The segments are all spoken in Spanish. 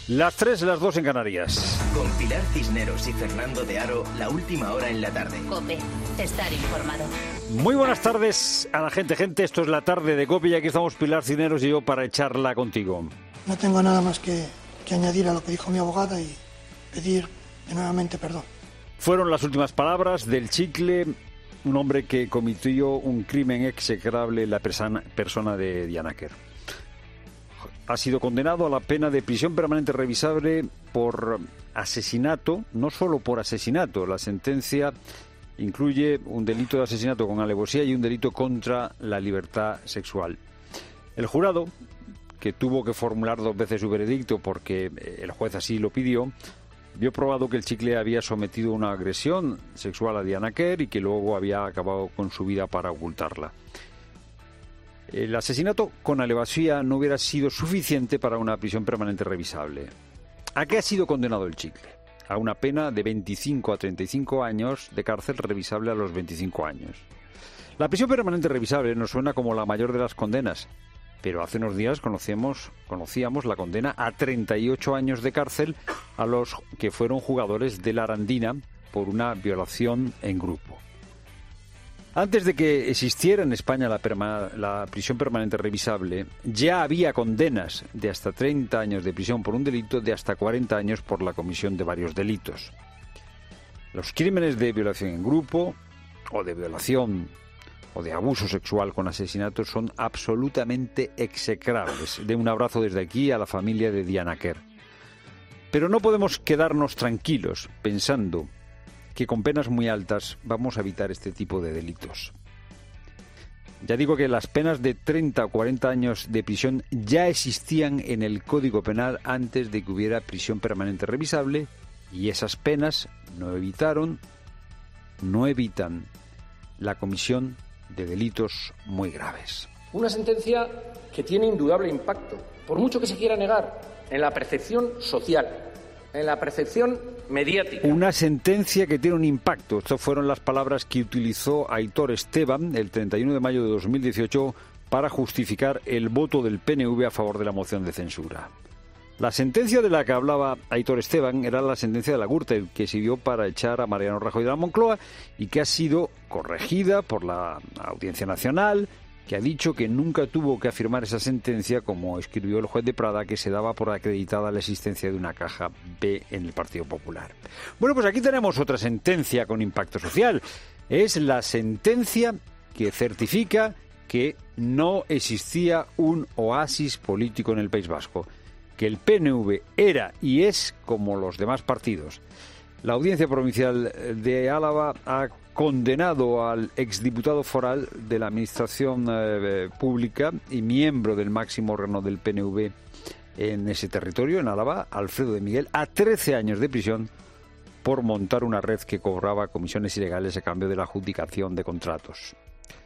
Las 3, las 2 en Canarias. Con Pilar Cisneros y Fernando de Aro, la última hora en la tarde. COPE, estar informado. Muy buenas tardes a la gente. Esto es la tarde de COPE y aquí estamos Pilar Cisneros y yo para echarla contigo. No tengo nada más que añadir a lo que dijo mi abogada y pedir nuevamente perdón. Fueron las últimas palabras del Chicle, un hombre que cometió un crimen execrable en la persona de Diana Quer. Ha sido condenado a la pena de prisión permanente revisable por asesinato, no solo por asesinato. La sentencia incluye un delito de asesinato con alevosía y un delito contra la libertad sexual. El jurado, que tuvo que formular 2 veces su veredicto porque el juez así lo pidió, vio probado que el Chicle había sometido una agresión sexual a Diana Quer y que luego había acabado con su vida para ocultarla. El asesinato con alevosía no hubiera sido suficiente para una prisión permanente revisable. ¿A qué ha sido condenado el Chicle? A una pena de 25 a 35 años de cárcel revisable a los 25 años. La prisión permanente revisable nos suena como la mayor de las condenas, pero hace unos días conocíamos la condena a 38 años de cárcel a los que fueron jugadores de la Arandina por una violación en grupo. Antes de que existiera en España la prisión permanente revisable, ya había condenas de hasta 30 años de prisión por un delito, de hasta 40 años por la comisión de varios delitos. Los crímenes de violación en grupo, o de violación, o de abuso sexual con asesinato son absolutamente execrables. De un abrazo desde aquí a la familia de Diana Quer. Pero no podemos quedarnos tranquilos pensando que con penas muy altas vamos a evitar este tipo de delitos. Ya digo que las penas de 30 o 40 años de prisión ya existían en el Código Penal antes de que hubiera prisión permanente revisable y esas penas no evitan la comisión de delitos muy graves. Una sentencia que tiene indudable impacto, por mucho que se quiera negar, en la percepción social, en la percepción mediática. Una sentencia que tiene un impacto. Estas fueron las palabras que utilizó Aitor Esteban el 31 de mayo de 2018 para justificar el voto del PNV a favor de la moción de censura. La sentencia de la que hablaba Aitor Esteban era la sentencia de la Gürtel, que sirvió para echar a Mariano Rajoy de la Moncloa y que ha sido corregida por la Audiencia Nacional, que ha dicho que nunca tuvo que afirmar esa sentencia, como escribió el juez de Prada, que se daba por acreditada la existencia de una caja B en el Partido Popular. Bueno, pues aquí tenemos otra sentencia con impacto social. Es la sentencia que certifica que no existía un oasis político en el País Vasco, que el PNV era y es como los demás partidos. La Audiencia Provincial de Álava ha condenado al exdiputado foral de la Administración Pública y miembro del máximo órgano del PNV en ese territorio, en Álava, Alfredo de Miguel, a 13 años de prisión por montar una red que cobraba comisiones ilegales a cambio de la adjudicación de contratos.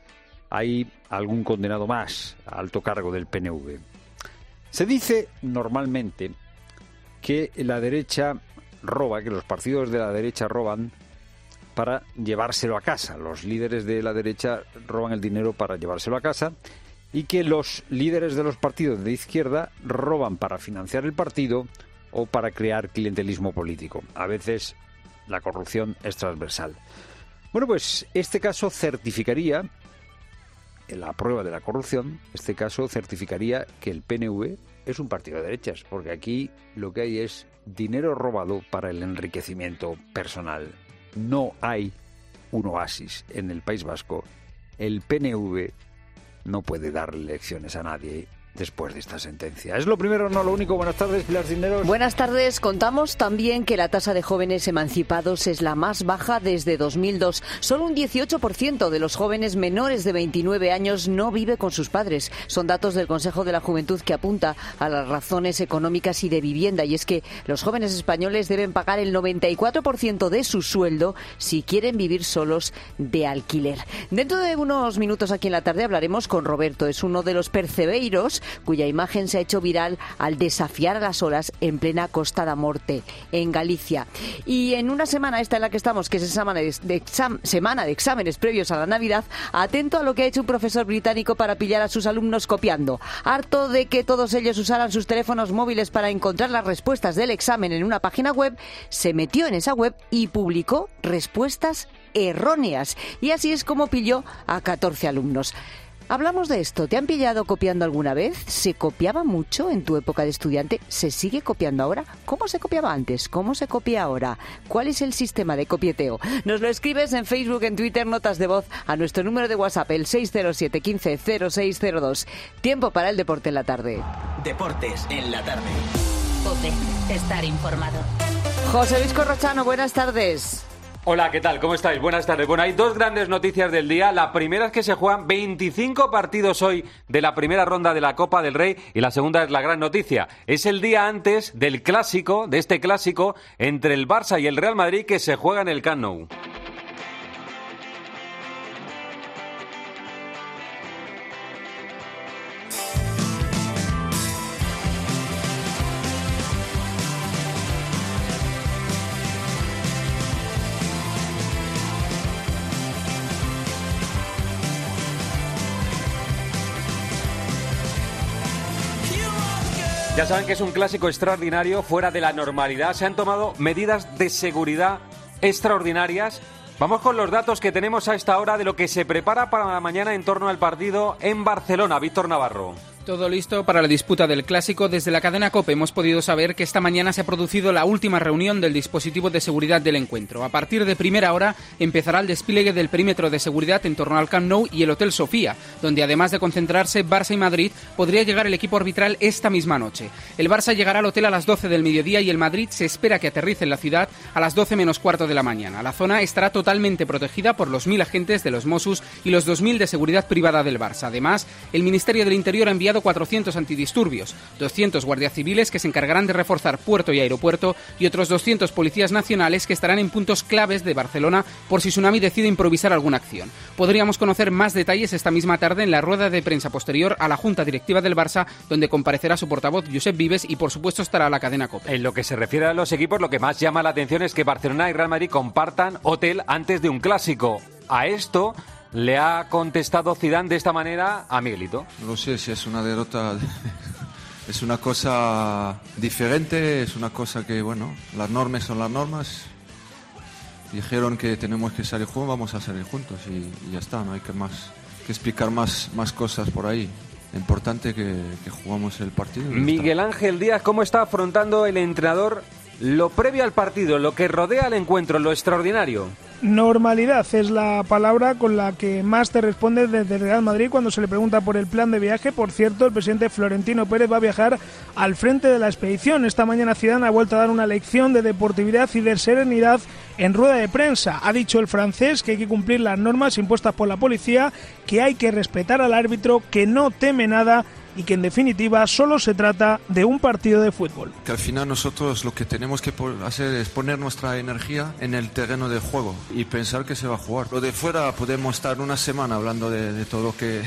Hay algún condenado más a alto cargo del PNV. Se dice normalmente que la derecha roba, que los partidos de la derecha roban para llevárselo a casa. Los líderes de la derecha roban el dinero para llevárselo a casa y que los líderes de los partidos de izquierda roban para financiar el partido o para crear clientelismo político. A veces la corrupción es transversal. Bueno, pues este caso certificaría, en la prueba de la corrupción, este caso certificaría que el PNV es un partido de derechas, porque aquí lo que hay es dinero robado para el enriquecimiento personal. No hay un oasis en el País Vasco. El PNV no puede darle lecciones a nadie después de esta sentencia. Es lo primero, no lo único. Buenas tardes, Pilar Cisneros. Buenas tardes. Contamos también que la tasa de jóvenes emancipados es la más baja desde 2002. Solo un 18% de los jóvenes menores de 29 años no vive con sus padres. Son datos del Consejo de la Juventud que apunta a las razones económicas y de vivienda. Y es que los jóvenes españoles deben pagar el 94% de su sueldo si quieren vivir solos de alquiler. Dentro de unos minutos aquí en la tarde hablaremos con Roberto. Es uno de los percebeiros cuya imagen se ha hecho viral al desafiar a las olas en plena Costa da Morte, en Galicia. Y en una semana esta en la que estamos, que es semana de exámenes previos a la Navidad, atento a lo que ha hecho un profesor británico para pillar a sus alumnos copiando. Harto de que todos ellos usaran sus teléfonos móviles para encontrar las respuestas del examen en una página web, se metió en esa web y publicó respuestas erróneas. Y así es como pilló a 14 alumnos. Hablamos de esto. ¿Te han pillado copiando alguna vez? ¿Se copiaba mucho en tu época de estudiante? ¿Se sigue copiando ahora? ¿Cómo se copiaba antes? ¿Cómo se copia ahora? ¿Cuál es el sistema de copieteo? Nos lo escribes en Facebook, en Twitter, notas de voz a nuestro número de WhatsApp, el 607 15 0602. Tiempo para el deporte en la tarde. Deportes en la tarde. COPE. Estar informado. José Luis Corrochano, buenas tardes. Hola, ¿qué tal? ¿Cómo estáis? Buenas tardes. Bueno, hay dos grandes noticias del día. La primera es que se juegan 25 partidos hoy de la primera ronda de la Copa del Rey y la segunda es la gran noticia. Es el día antes del clásico, de este clásico entre el Barça y el Real Madrid que se juega en el Camp Nou. Ya saben que es un clásico extraordinario, fuera de la normalidad. Se han tomado medidas de seguridad extraordinarias. Vamos con los datos que tenemos a esta hora de lo que se prepara para la mañana en torno al partido en Barcelona. Víctor Navarro. Todo listo para la disputa del Clásico. Desde la cadena COPE hemos podido saber que esta mañana se ha producido la última reunión del dispositivo de seguridad del encuentro. A partir de primera hora empezará el despliegue del perímetro de seguridad en torno al Camp Nou y el Hotel Sofía, donde además de concentrarse Barça y Madrid, podría llegar el equipo arbitral esta misma noche. El Barça llegará al hotel a las 12 del mediodía y el Madrid se espera que aterrice en la ciudad a las 12 menos cuarto de la mañana. La zona estará totalmente protegida por los 1.000 agentes de los Mossos y los 2.000 de seguridad privada del Barça. Además, el Ministerio del Interior ha enviado 400 antidisturbios, 200 guardias civiles que se encargarán de reforzar puerto y aeropuerto y otros 200 policías nacionales que estarán en puntos claves de Barcelona por si Tsunami decide improvisar alguna acción. Podríamos conocer más detalles esta misma tarde en la rueda de prensa posterior a la Junta Directiva del Barça, donde comparecerá su portavoz Josep Vives y por supuesto estará la cadena COPE. En lo que se refiere a los equipos, lo que más llama la atención es que Barcelona y Real Madrid compartan hotel antes de un clásico. A esto le ha contestado Zidane de esta manera a Miguelito. No sé si es una derrota, es una cosa diferente, es una cosa que, bueno, las normas son las normas. Dijeron que tenemos que salir juntos, vamos a salir juntos y ya está, no hay que explicar más cosas por ahí. Importante que jugamos el partido. Miguel Ángel Díaz, ¿cómo está afrontando el entrenador lo previo al partido, lo que rodea al encuentro, lo extraordinario? Normalidad es la palabra con la que más te responde desde Real Madrid cuando se le pregunta por el plan de viaje. Por cierto, el presidente Florentino Pérez va a viajar al frente de la expedición. Esta mañana Zidane ha vuelto a dar una lección de deportividad y de serenidad en rueda de prensa. Ha dicho el francés que hay que cumplir las normas impuestas por la policía, que hay que respetar al árbitro, que no teme nada y que en definitiva solo se trata de un partido de fútbol. Que al final nosotros lo que tenemos que hacer es poner nuestra energía en el terreno de juego y pensar que se va a jugar. Lo de fuera podemos estar una semana hablando de todo lo que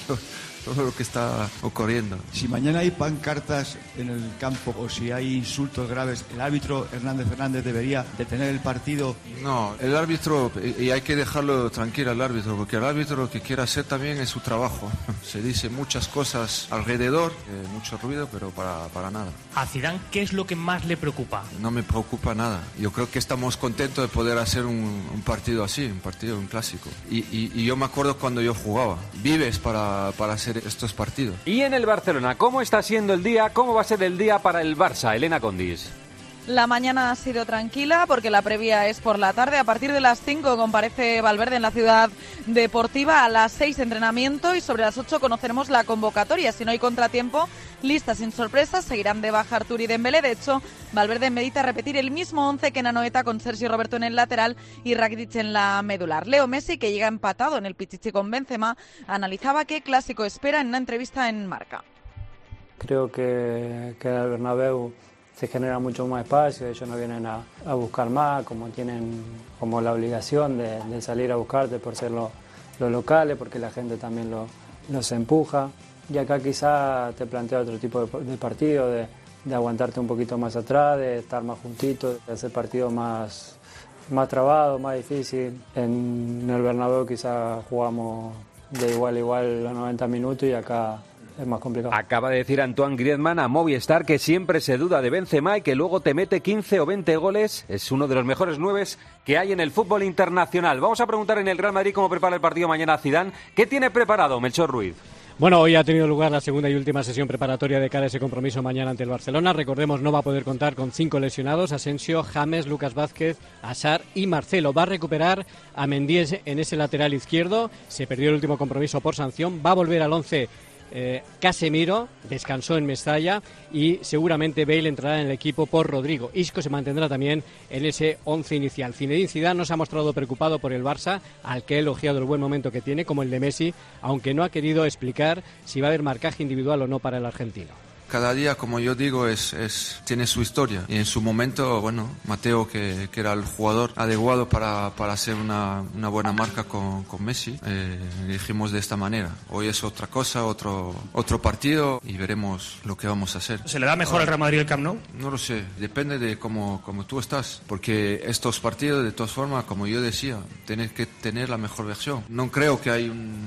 todo lo que está ocurriendo. Si mañana hay pancartas en el campo o si hay insultos graves, ¿el árbitro Hernández Fernández debería detener el partido? No, el árbitro, y hay que dejarlo tranquilo al árbitro, porque el árbitro lo que quiere hacer también es su trabajo. Se dice muchas cosas alrededor, mucho ruido, pero para nada. A Zidane, ¿qué es lo que más le preocupa? No me preocupa nada. Yo creo que estamos contentos de poder hacer un partido así, un clásico. Y yo me acuerdo cuando yo jugaba. Vives para hacer estos partidos. Y en el Barcelona, ¿cómo está siendo el día? ¿Cómo va a ser el día para el Barça? Elena Condis. La mañana ha sido tranquila porque la previa es por la tarde. A partir de las 5 comparece Valverde en la ciudad deportiva. A las 6 entrenamiento y sobre las 8 conoceremos la convocatoria. Si no hay contratiempo, lista sin sorpresas, seguirán de baja Artur y Dembélé. De hecho, Valverde medita repetir el mismo 11 que en Anoeta con Sergio Roberto en el lateral y Rakitic en la medular. Leo Messi, que llega empatado en el Pichichi con Benzema, analizaba qué clásico espera en una entrevista en Marca. Creo que el Bernabéu se genera mucho más espacio, ellos no vienen a buscar más, como tienen como la obligación de salir a buscarte por ser los locales, porque la gente también los empuja. Y acá quizá te plantea otro tipo de partido, de aguantarte un poquito más atrás, de estar más juntitos, de hacer partido más trabado, más difícil. En el Bernabéu quizá jugamos de igual a igual los 90 minutos y acá es más complicado. Acaba de decir Antoine Griezmann a Movistar que siempre se duda de Benzema y que luego te mete 15 o 20 goles. Es uno de los mejores 9 que hay en el fútbol internacional. Vamos a preguntar en el Real Madrid cómo prepara el partido mañana a Zidane. ¿Qué tiene preparado Melchor Ruiz? Bueno, hoy ha tenido lugar la segunda y última sesión preparatoria de cara a ese compromiso mañana ante el Barcelona. Recordemos, no va a poder contar con 5 lesionados: Asensio, James, Lucas Vázquez, Hazard y Marcelo. Va a recuperar a Mendy en ese lateral izquierdo. Se perdió el último compromiso por sanción. Va a volver al 11 Casemiro, descansó en Mestalla, y seguramente Bale entrará en el equipo por Rodrigo. Isco se mantendrá también en ese 11 inicial. Zinedine Zidane no se ha mostrado preocupado por el Barça, al que ha elogiado el buen momento que tiene, como el de Messi, aunque no ha querido explicar si va a haber marcaje individual o no para el argentino. Cada día, como yo digo, tiene su historia. Y en su momento, bueno, Mateo, que era el jugador adecuado para hacer una buena marca con Messi, dijimos de esta manera. Hoy es otra cosa, otro partido, y veremos lo que vamos a hacer. ¿Se le da mejor al Real Madrid el Camp Nou? No lo sé, depende de cómo tú estás. Porque estos partidos, de todas formas, como yo decía, tienes que tener la mejor versión. No creo que hay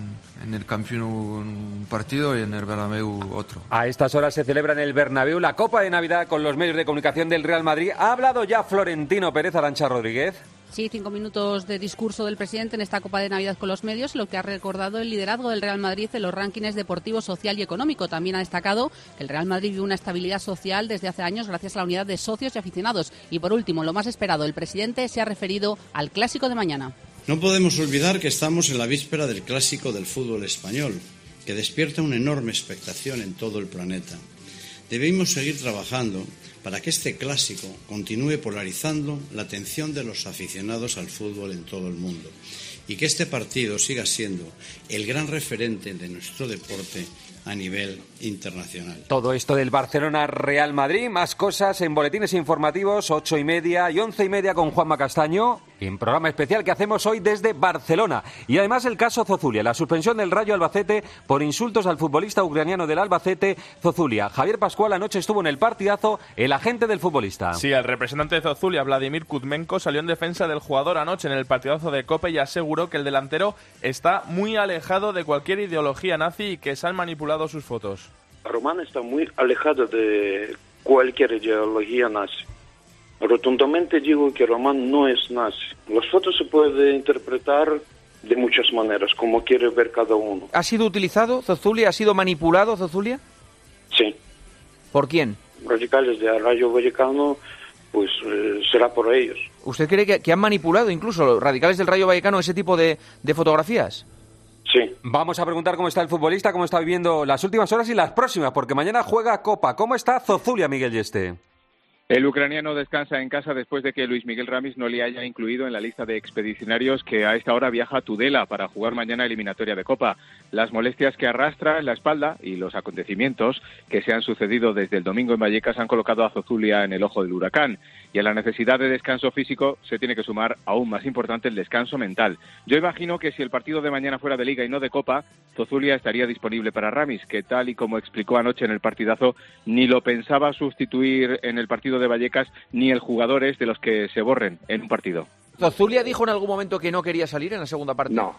en el Camp Nou un partido y en el Bernabéu otro. A estas horas se celebra en el Bernabéu la Copa de Navidad con los medios de comunicación del Real Madrid. ¿Ha hablado ya Florentino Pérez? Arantxa Rodríguez. Sí, 5 minutos de discurso del presidente en esta Copa de Navidad con los medios, lo que ha recordado el liderazgo del Real Madrid en los rankings deportivo, social y económico. También ha destacado que el Real Madrid vive una estabilidad social desde hace años gracias a la unidad de socios y aficionados. Y por último, lo más esperado, el presidente se ha referido al clásico de mañana. No podemos olvidar que estamos en la víspera del clásico del fútbol español, que despierta una enorme expectación en todo el planeta. Debemos seguir trabajando para que este clásico continúe polarizando la atención de los aficionados al fútbol en todo el mundo y que este partido siga siendo el gran referente de nuestro deporte a nivel internacional. Todo esto del Barcelona-Real Madrid, más cosas en boletines informativos 8:30 y 11:30 con Juanma Castaño, en programa especial que hacemos hoy desde Barcelona. Y además el caso Zozulia, la suspensión del Rayo Albacete por insultos al futbolista ucraniano del Albacete, Zozulia. Javier Pascual anoche estuvo en el partidazo, el agente del futbolista. Sí, el representante de Zozulia, Vladimir Kuzmenko, salió en defensa del jugador anoche en el partidazo de Cope y aseguró que el delantero está muy alejado de cualquier ideología nazi y que se han manipulado sus fotos. Román está muy alejado de cualquier ideología nazi. Rotundamente digo que Román no es nazi. Las fotos se pueden interpretar de muchas maneras, como quiere ver cada uno. ¿Ha sido utilizado Zozulia? ¿Ha sido manipulado Zozulia? Sí. ¿Por quién? Radicales de Rayo Vallecano, pues será por ellos. ¿Usted cree que han manipulado incluso los radicales del Rayo Vallecano ese tipo de fotografías? Sí. Vamos a preguntar cómo está el futbolista, cómo está viviendo las últimas horas y las próximas, porque mañana juega Copa. ¿Cómo está Zozulia, Miguel Yeste? El ucraniano descansa en casa después de que Luis Miguel Ramis no le haya incluido en la lista de expedicionarios que a esta hora viaja a Tudela para jugar mañana eliminatoria de Copa. Las molestias que arrastra en la espalda y los acontecimientos que se han sucedido desde el domingo en Vallecas han colocado a Zozulia en el ojo del huracán. Y a la necesidad de descanso físico se tiene que sumar, aún más importante, el descanso mental. Yo imagino que si el partido de mañana fuera de Liga y no de Copa, Zozulia estaría disponible para Ramis, que tal y como explicó anoche en el partidazo, ni lo pensaba sustituir en el partido de Vallecas, ni el jugador es de los que se borren en un partido. ¿Zozulia dijo en algún momento que no quería salir en la segunda parte? No,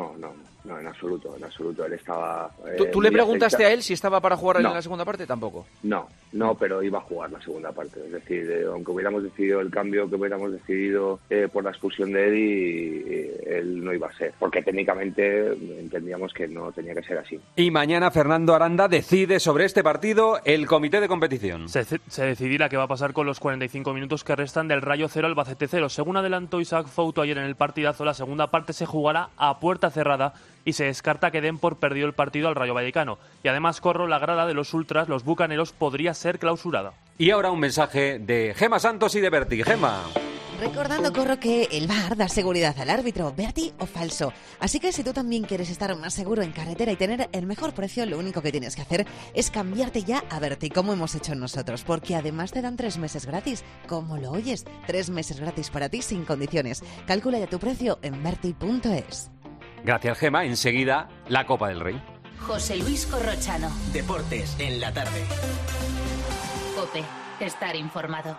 en absoluto. Él estaba... ¿Tú le preguntaste a él si estaba para jugar en la segunda parte? Tampoco. No, pero iba a jugar la segunda parte. Es decir, aunque hubiéramos decidido el cambio, que hubiéramos decidido por la expulsión de Eddie, él no iba a ser. Porque técnicamente entendíamos que no tenía que ser así. Y mañana Fernando Aranda decide sobre este partido el comité de competición. Se decidirá qué va a pasar con los 45 minutos que restan del Rayo 0 Albacete 0. Según adelantó Isaac Fouto ayer en el partidazo, la segunda parte se jugará a puerta cerrada y se descarta que den por perdido el partido al Rayo Vallecano. Y además, Corro, la grada de los ultras, los bucaneros, podría ser clausurada. Y ahora un mensaje de Gema Santos y de Berti. Gema. Recordando, Corro, que el VAR da seguridad al árbitro, Berti o falso. Así que si tú también quieres estar más seguro en carretera y tener el mejor precio, lo único que tienes que hacer es cambiarte ya a Berti, como hemos hecho nosotros, porque además te dan 3 meses gratis, como lo oyes, 3 meses gratis para ti sin condiciones. Calcula ya tu precio en berti.es. Gracias, Gema. Enseguida, la Copa del Rey. José Luis Corrochano. Deportes en la tarde. COPE. Estar informado.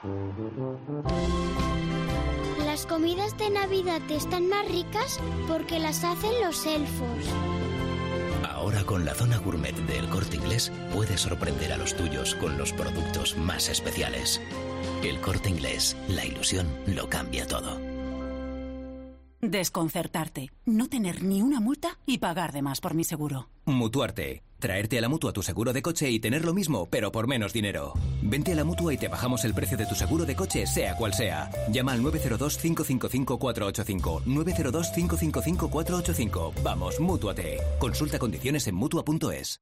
Las comidas de Navidad están más ricas porque las hacen los elfos. Ahora con la zona gourmet de El Corte Inglés puedes sorprender a los tuyos con los productos más especiales. El Corte Inglés, la ilusión lo cambia todo. Desconcertarte, no tener ni una multa y pagar de más por mi seguro. Mutuarte, traerte a la Mutua tu seguro de coche y tener lo mismo, pero por menos dinero. Vente a la Mutua y te bajamos el precio de tu seguro de coche, sea cual sea. Llama al 902-555-485. 902-555-485. Vamos, Mútuate. Consulta condiciones en Mutua.es.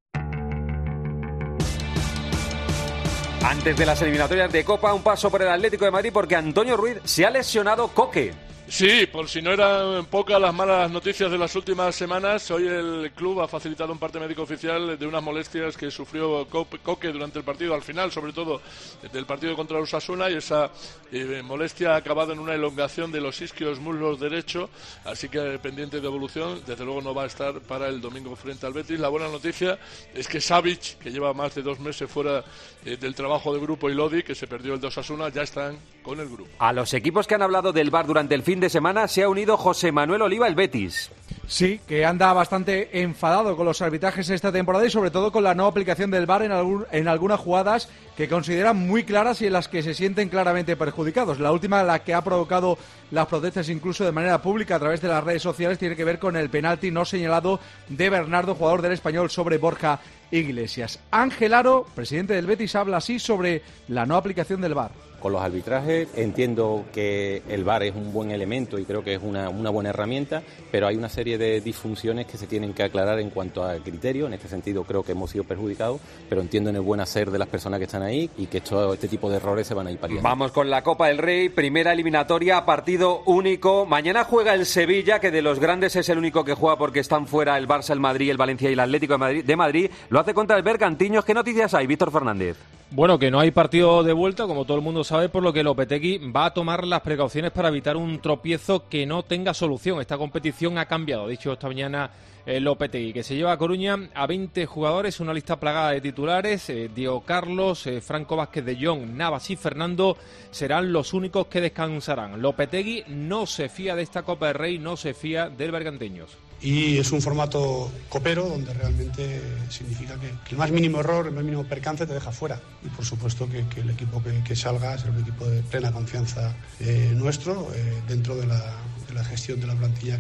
Antes de las eliminatorias de Copa, un paso por el Atlético de Madrid porque Antonio Ruiz se ha lesionado Coque. Sí, por si no eran pocas las malas noticias de las últimas semanas, hoy el club ha facilitado un parte médico oficial de unas molestias que sufrió Coque durante el partido, al final, sobre todo del partido contra Osasuna, y esa molestia ha acabado en una elongación de los isquios muslos derecho, así que pendiente de evolución, desde luego no va a estar para el domingo frente al Betis. La buena noticia es que Savic, que lleva más de 2 meses fuera del trabajo de grupo, y Lodi, que se perdió el de Osasuna, ya están con el grupo. A los equipos que han hablado del VAR durante el fin de semana se ha unido José Manuel Oliva, el Betis. Sí, que anda bastante enfadado con los arbitrajes esta temporada y sobre todo con la no aplicación del VAR en algunas jugadas que consideran muy claras y en las que se sienten claramente perjudicados. La última, la que ha provocado las protestas incluso de manera pública a través de las redes sociales, tiene que ver con el penalti no señalado de Bernardo, jugador del Español, sobre Borja Iglesias. Ángel Aro, presidente del Betis, habla así sobre la no aplicación del VAR. Con los arbitrajes entiendo que el VAR es un buen elemento y creo que es una buena herramienta, pero hay una serie de disfunciones que se tienen que aclarar en cuanto a criterio. En este sentido creo que hemos sido perjudicados, pero entiendo en el buen hacer de las personas que están ahí y que este tipo de errores se van a ir paliando. Vamos con la Copa del Rey, primera eliminatoria, partido único. Mañana juega el Sevilla, que de los grandes es el único que juega porque están fuera el Barça, el Madrid, el Valencia y el Atlético de Madrid. Lo hace contra el Bergantiños. ¿Qué noticias hay, Víctor Fernández? Bueno, que no hay partido de vuelta, como todo el mundo sabe, por lo que Lopetegui va a tomar las precauciones para evitar un tropiezo que no tenga solución. Esta competición ha cambiado, ha dicho esta mañana Lopetegui, que se lleva a Coruña a 20 jugadores, una lista plagada de titulares. Diego Carlos, Franco Vázquez de Jong, Navas y Fernando serán los únicos que descansarán. Lopetegui no se fía de esta Copa del Rey, no se fía del Berganteños. Y es un formato copero donde realmente significa que el más mínimo error, el más mínimo percance te deja fuera. Y por supuesto que el equipo que salga será un equipo de plena confianza nuestro, dentro de la gestión de la plantilla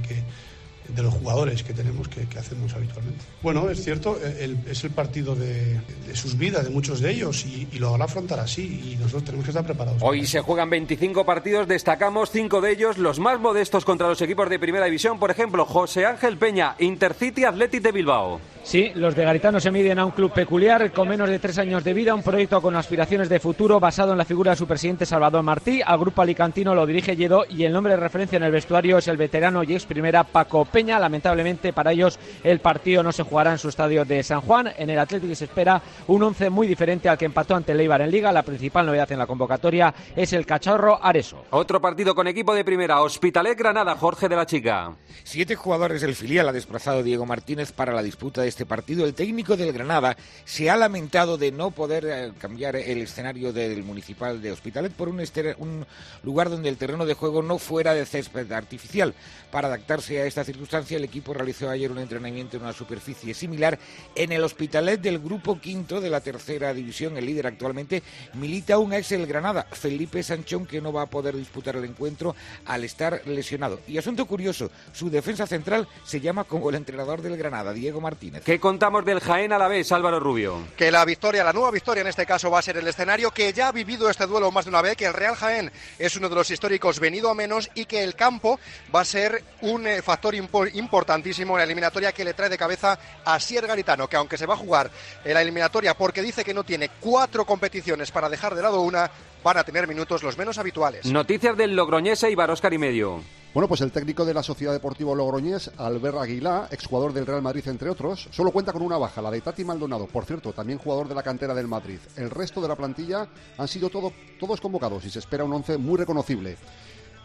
de los jugadores que tenemos, que hacemos habitualmente. Bueno, es cierto, es el partido de sus vidas, de muchos de ellos, y lo van a afrontar así, y nosotros tenemos que estar preparados. Hoy se juegan 25 partidos, destacamos 5 de ellos, los más modestos contra los equipos de Primera División. Por ejemplo, José Ángel Peña, Intercity Athletic de Bilbao. Sí, los de Garitano se miden a un club peculiar, con menos de 3 años de vida, un proyecto con aspiraciones de futuro basado en la figura de su presidente Salvador Martí. Al grupo alicantino lo dirige Lledó y el nombre de referencia en el vestuario es el veterano y ex primera Paco Peña. Lamentablemente para ellos el partido no se jugará en su estadio de San Juan. En el Atlético se espera un 11 muy diferente al que empató ante el Eibar en Liga. La principal novedad en la convocatoria es el Cachorro Areso. Otro partido con equipo de primera, Hospitalet Granada, Jorge de la Chica. 7 jugadores del filial ha desplazado Diego Martínez para la disputa de este partido. El técnico del Granada se ha lamentado de no poder cambiar el escenario del Municipal de Hospitalet por un lugar donde el terreno de juego no fuera de césped artificial. Para adaptarse a esta circunstancia, el equipo realizó ayer un entrenamiento en una superficie similar en el Hospitalet del grupo quinto de la tercera división. El líder actualmente milita un ex del Granada, Felipe Sanchón, que no va a poder disputar el encuentro al estar lesionado. Y asunto curioso, su defensa central se llama como el entrenador del Granada, Diego Martínez. ¿Qué contamos del Jaén Alavés, Álvaro Rubio? Que la nueva victoria en este caso va a ser el escenario, que ya ha vivido este duelo más de una vez, que el Real Jaén es uno de los históricos venido a menos y que el campo va a ser un factor importantísimo en la eliminatoria que le trae de cabeza a Asier Garitano, que aunque se va a jugar en la eliminatoria porque dice que no tiene 4 competiciones para dejar de lado una, van a tener minutos los menos habituales. Noticias del Logroñés e Ibar, Óscar y medio. Bueno, pues el técnico de la Sociedad Deportiva Logroñés, Albert Aguilá, exjugador del Real Madrid, entre otros, solo cuenta con una baja, la de Tati Maldonado, por cierto, también jugador de la cantera del Madrid. El resto de la plantilla han sido todos convocados y se espera un 11 muy reconocible.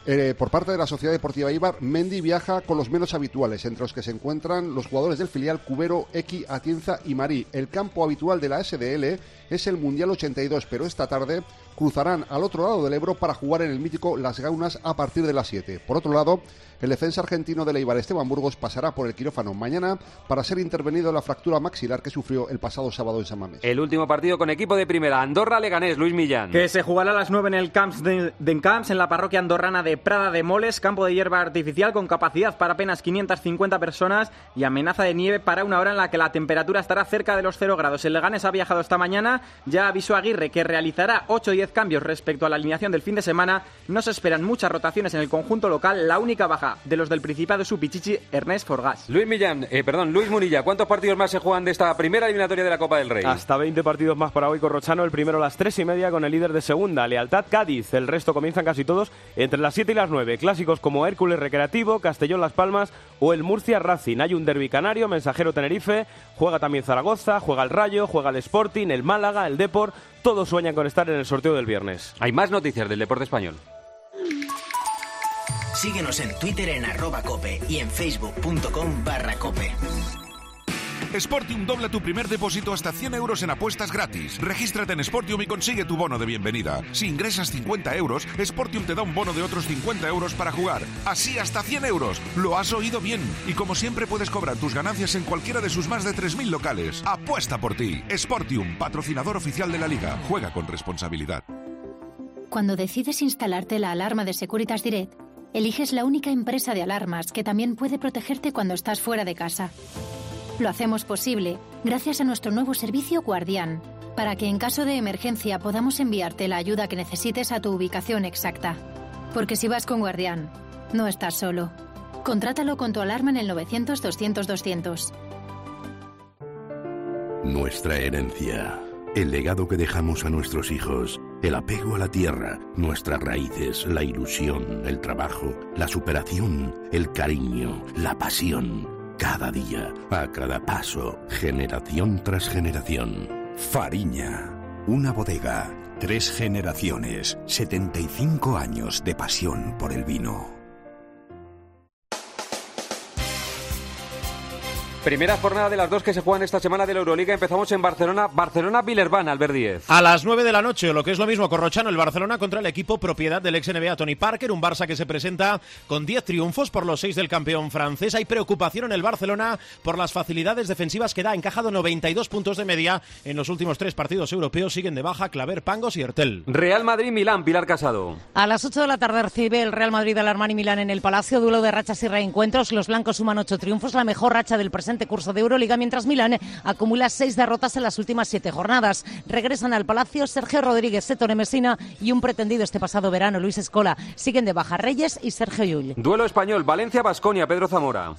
Por parte de la Sociedad Deportiva Eibar, Mendy viaja con los menos habituales, entre los que se encuentran los jugadores del filial Cubero, Equi, Atienza y Marí. El campo habitual de la SDL es el Mundial 82, pero esta tarde cruzarán al otro lado del Ebro para jugar en el mítico Las Gaunas a partir de las 7. Por otro lado, el defensa argentino del Eibar, Esteban Burgos, pasará por el quirófano mañana para ser intervenido en la fractura maxilar que sufrió el pasado sábado en San Mamés. El último partido con equipo de primera, Andorra-Leganés, Luis Millán. Que se jugará a las 9 en el Camps d'en Camps, en la parroquia andorrana de Prada de Moles, campo de hierba artificial con capacidad para apenas 550 personas y amenaza de nieve para una hora en la que la temperatura estará cerca de los 0 grados. El Leganés ha viajado esta mañana, ya avisó Aguirre que realizará 8 o 10 cambios respecto a la alineación del fin de semana. No se esperan muchas rotaciones en el conjunto local, la única baja de los del Principado de su pichichi, Ernest Forgás. Luis Munilla, ¿cuántos partidos más se juegan de esta primera eliminatoria de la Copa del Rey? Hasta 20 partidos más para hoy, Corrochano. El primero a las 3:30 con el líder de segunda, Lealtad Cádiz. El resto comienzan casi todos entre las 7 y las 9. Clásicos como Hércules Recreativo, Castellón Las Palmas o el Murcia Racing. Hay un derbi canario, Mensajero Tenerife, juega también Zaragoza, juega el Rayo, juega el Sporting, el Málaga, el Depor. Todos sueñan con estar en el sorteo del viernes. Hay más noticias del deporte español. Síguenos en Twitter en @cope y en facebook.com/cope. Sportium dobla tu primer depósito hasta 100 euros en apuestas gratis. Regístrate en Sportium y consigue tu bono de bienvenida. Si ingresas 50 euros, Sportium te da un bono de otros 50 euros para jugar. Así hasta 100 euros. Lo has oído bien. Y como siempre puedes cobrar tus ganancias en cualquiera de sus más de 3.000 locales. Apuesta por ti. Sportium, patrocinador oficial de la Liga. Juega con responsabilidad. Cuando decides instalarte la alarma de Securitas Direct, eliges la única empresa de alarmas que también puede protegerte cuando estás fuera de casa. Lo hacemos posible gracias a nuestro nuevo servicio Guardián, para que en caso de emergencia podamos enviarte la ayuda que necesites a tu ubicación exacta. Porque si vas con Guardián, no estás solo. Contrátalo con tu alarma en el 900-200-200. Nuestra herencia, el legado que dejamos a nuestros hijos, el apego a la tierra, nuestras raíces, la ilusión, el trabajo, la superación, el cariño, la pasión. Cada día, a cada paso, generación tras generación. Fariña, una bodega, 3 generaciones, 75 años de pasión por el vino. Primera jornada de las 2 que se juegan esta semana de la Euroliga. Empezamos en Barcelona. Barcelona-Villerban, Albert Díez. A las 9 de la noche, o lo que es lo mismo, Corrochano, el Barcelona contra el equipo propiedad del ex-NBA Tony Parker. Un Barça que se presenta con 10 triunfos por los 6 del campeón francés. Hay preocupación en el Barcelona por las facilidades defensivas que da. Ha encajado 92 puntos de media en los últimos 3 partidos europeos. Siguen de baja Claver, Pangos y Hertel. Real Madrid-Milán, Pilar Casado. A las 8 de la tarde recibe el Real Madrid al Armani Milán en el Palacio. Duelo de rachas y reencuentros. Los blancos suman 8 triunfos, la mejor racha del presente curso de Euroliga, mientras Milán acumula 6 derrotas en las últimas 7 jornadas. Regresan al Palacio Sergio Rodríguez, Ettore Messina y un pretendido este pasado verano, Luis Escola. Siguen de baja Reyes y Sergio Llull. Duelo español, Valencia-Baskonia, Pedro Zamora.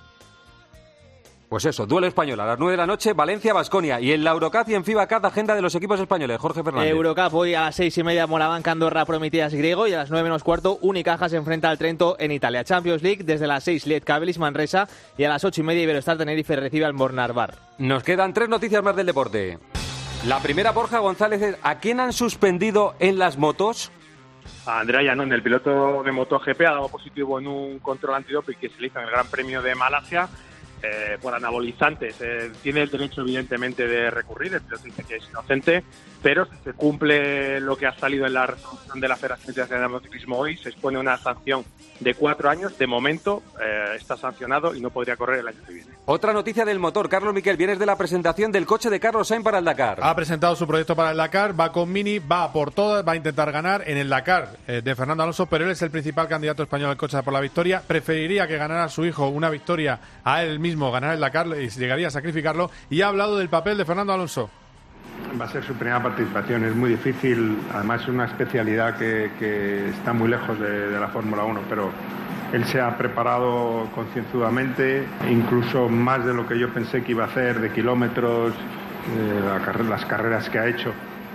Pues eso, duelo español a las 9 de la noche, Valencia-Baskonia. Y en la Eurocup y en FIBA-Cup, agenda de los equipos españoles, Jorge Fernández. Eurocup hoy a las 6:30, Morabanca, Andorra, Prometeas griego, y a las 9 menos cuarto, Unicaja se enfrenta al Trento en Italia. Champions League, desde las 6, Lietkabelis, Manresa, y a las 8:30, Iberostar Tenerife recibe al Mornar-Bar. Nos quedan 3 noticias más del deporte. La primera, Borja González, es ¿a quién han suspendido en las motos? A Andrea Llanón, el piloto de MotoGP, ha dado positivo en un control antidoping que se le hizo en el Gran Premio de Malasia. Por anabolizantes. Tiene el derecho, evidentemente, de recurrir. El piloto dice que es inocente, pero si se cumple lo que ha salido en la resolución de la Federación Internacional de Motociclismo hoy, se expone una sanción de 4 años. De momento está sancionado y no podría correr el año que viene. Otra noticia del motor. Carlos Miquel, vienes de la presentación del coche de Carlos Sainz para el Dakar. Ha presentado su proyecto para el Dakar, va con Mini, va a por todas, va a intentar ganar en el Dakar de Fernando Alonso, pero él es el principal candidato español al coche por la victoria. Preferiría que ganara a su hijo una victoria a él mismo, ganar el Dakar, y llegaría a sacrificarlo, y ha hablado del papel de Fernando Alonso. Va a ser su primera participación, es muy difícil, además es una especialidad que está muy lejos de la Fórmula 1, pero él se ha preparado concienzudamente, incluso más de lo que yo pensé que iba a hacer, de kilómetros, las carreras que ha hecho.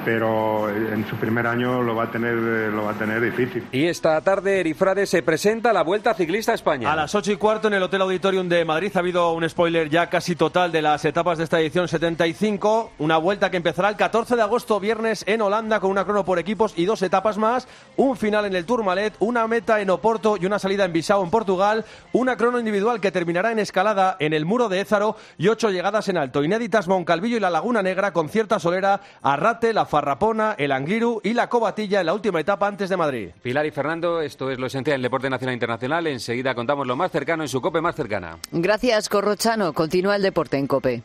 pero en su primer año lo va a tener difícil. Y esta tarde Erifrade se presenta a la Vuelta Ciclista a España. A las 8:15 en el Hotel Auditorium de Madrid ha habido un spoiler ya casi total de las etapas de esta edición 75, una vuelta que empezará el 14 de agosto, viernes, en Holanda, con una crono por equipos y 2 etapas más, un final en el Tourmalet, una meta en Oporto y una salida en Bissau, en Portugal, una crono individual que terminará en escalada en el Muro de Ézaro y 8 llegadas en alto, inéditas Moncalvillo y la Laguna Negra, con cierta solera, Arrate, la Farrapona, el Angliru y la Covatilla en la última etapa antes de Madrid. Pilar y Fernando, esto es lo esencial del deporte nacional e internacional. Enseguida contamos lo más cercano en su COPE más cercana. Gracias, Corrochano. Continúa el deporte en COPE.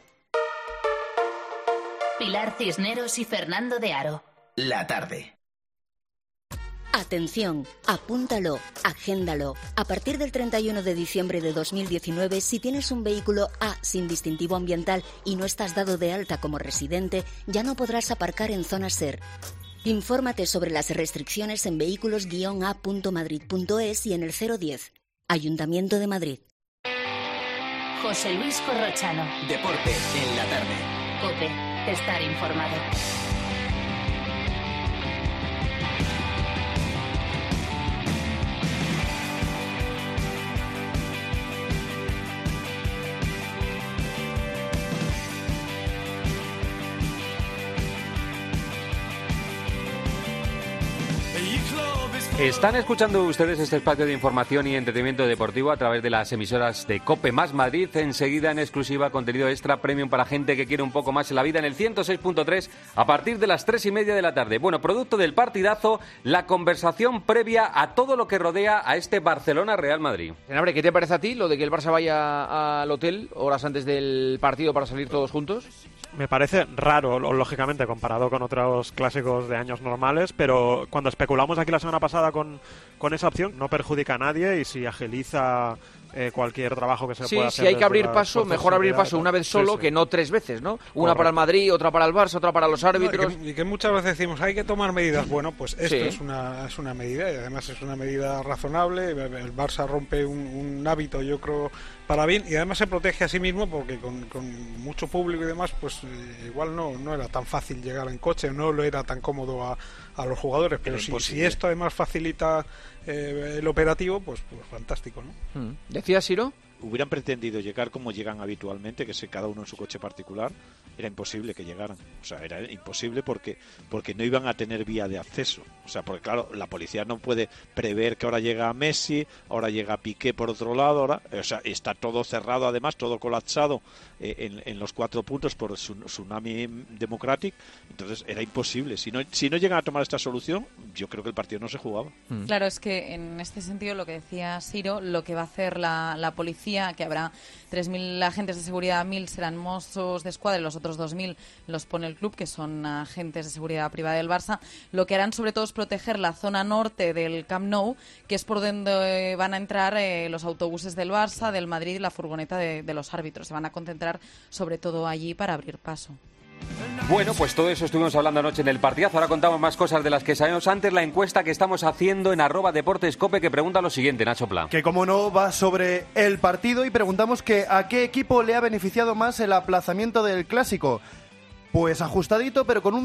Pilar Cisneros y Fernando de Aro. La tarde. Atención, apúntalo, agéndalo. A partir del 31 de diciembre de 2019, si tienes un vehículo A sin distintivo ambiental y no estás dado de alta como residente, ya no podrás aparcar en zona SER. Infórmate sobre las restricciones en vehículos-a.madrid.es y en el 010. Ayuntamiento de Madrid. José Luis Corrochano. Deporte en la tarde. COPE. Estar informado. Están escuchando ustedes este espacio de información y entretenimiento deportivo a través de las emisoras de COPE más Madrid. Enseguida, en exclusiva, contenido extra premium para gente que quiere un poco más en la vida en el 106.3 a partir de las 3:30 de la tarde. Bueno, producto del partidazo, la conversación previa a todo lo que rodea a este Barcelona-Real Madrid. Senabre, ¿qué te parece a ti lo de que el Barça vaya al hotel horas antes del partido para salir todos juntos? Me parece raro, lógicamente, comparado con otros clásicos de años normales, pero cuando especulamos aquí la semana pasada con esa opción, no perjudica a nadie y si agiliza cualquier trabajo que se pueda hacer. Sí, si hay que abrir paso, mejor abrir paso una vez solo que no 3 veces, ¿no? Una para el Madrid, otra para el Barça, otra para los árbitros. Y que muchas veces decimos, hay que tomar medidas. Bueno, pues esto es una medida y además es una medida razonable. El Barça rompe un hábito, yo creo, para bien, y además se protege a sí mismo porque con mucho público y demás, pues igual no era tan fácil llegar en coche, no lo era tan cómodo a los jugadores, pero si esto además facilita el operativo, pues fantástico, ¿no? ¿Decía Siro? Hubieran pretendido llegar como llegan habitualmente, que es cada uno en su coche particular, era imposible que llegaran. O sea, era imposible porque no iban a tener vía de acceso. O sea, porque claro, la policía no puede prever que ahora llega Messi, ahora llega Piqué por otro lado, o sea, está todo cerrado, además, todo colapsado en los 4 puntos por Tsunami Democratic. Entonces era imposible. Si no llegan a tomar esta solución, yo creo que el partido no se jugaba. Claro, es que en este sentido lo que decía Siro, lo que va a hacer la policía, que habrá 3.000 agentes de seguridad, 1.000 serán Mossos de Escuadra y los otros 2.000 los pone el club, que son agentes de seguridad privada del Barça. Lo que harán sobre todo es proteger la zona norte del Camp Nou, que es por donde van a entrar los autobuses del Barça, del Madrid y la furgoneta de los árbitros. Se van a concentrar sobre todo allí para abrir paso. Bueno, pues todo eso estuvimos hablando anoche en el partidazo. Ahora contamos más cosas de las que sabemos antes. La encuesta que estamos haciendo en @deportescope, que pregunta lo siguiente, Nacho Pla. Que como no va sobre el partido y preguntamos que a qué equipo le ha beneficiado más el aplazamiento del Clásico. Pues ajustadito, pero con un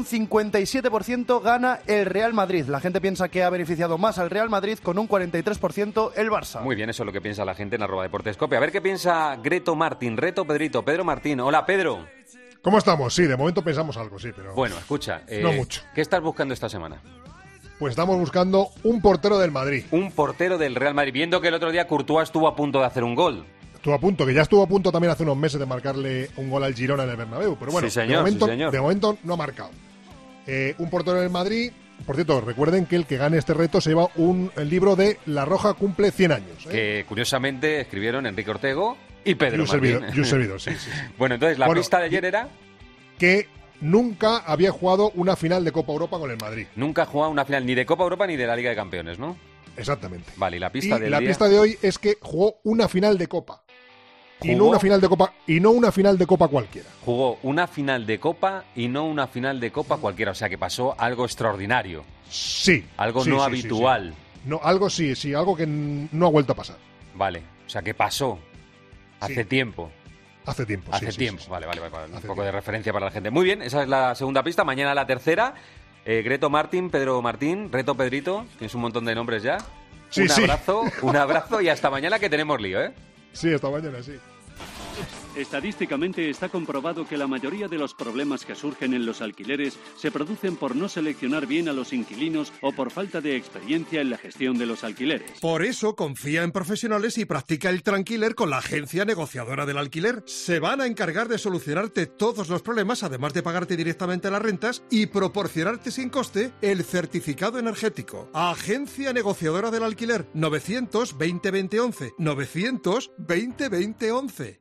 57% gana el Real Madrid. La gente piensa que ha beneficiado más al Real Madrid, con un 43% el Barça. Muy bien, eso es lo que piensa la gente en @deportescope. A ver qué piensa Greto Martín, Reto Pedrito, Pedro Martín. Hola, Pedro. ¿Cómo estamos? Sí, de momento pensamos algo, sí, pero... Bueno, escucha, no mucho. ¿Qué estás buscando esta semana? Pues estamos buscando un portero del Madrid. Un portero del Real Madrid, viendo que el otro día Courtois estuvo a punto de hacer un gol. Estuvo a punto, que ya estuvo a punto también hace unos meses de marcarle un gol al Girona en el Bernabéu, pero bueno, sí, señor, de momento no ha marcado. Un portero del Madrid. Por cierto, recuerden que el que gane este reto se lleva el libro de La Roja cumple 100 años. Que curiosamente escribieron Enrique Ortego y Pedro y un servidor, sí. Bueno, entonces la pista de ayer era... que nunca había jugado una final de Copa Europa con el Madrid. Nunca ha jugado una final ni de Copa Europa ni de la Liga de Campeones, ¿no? Exactamente. Vale, y la pista la pista de hoy es que jugó una final de Copa. Y no una final de Copa cualquiera. Jugó una final de Copa y no una final de Copa cualquiera, o sea que pasó algo extraordinario. Sí. Algo no habitual. Sí. No, algo algo que no ha vuelto a pasar. Vale, o sea que pasó hace tiempo. Hace tiempo. Vale. Un poco de referencia para la gente. Muy bien, esa es la segunda pista. Mañana la tercera. Greto Martín, Pedro Martín, Reto Pedrito, tienes un montón de nombres ya. Sí, un abrazo y hasta mañana que tenemos lío, ¿eh? Sí, hasta mañana, sí. Estadísticamente está comprobado que la mayoría de los problemas que surgen en los alquileres se producen por no seleccionar bien a los inquilinos o por falta de experiencia en la gestión de los alquileres. Por eso confía en profesionales y practica el Tranquiler con la agencia negociadora del alquiler. Se van a encargar de solucionarte todos los problemas, además de pagarte directamente las rentas y proporcionarte sin coste el certificado energético. Agencia negociadora del alquiler, 920 2011, 920 2011.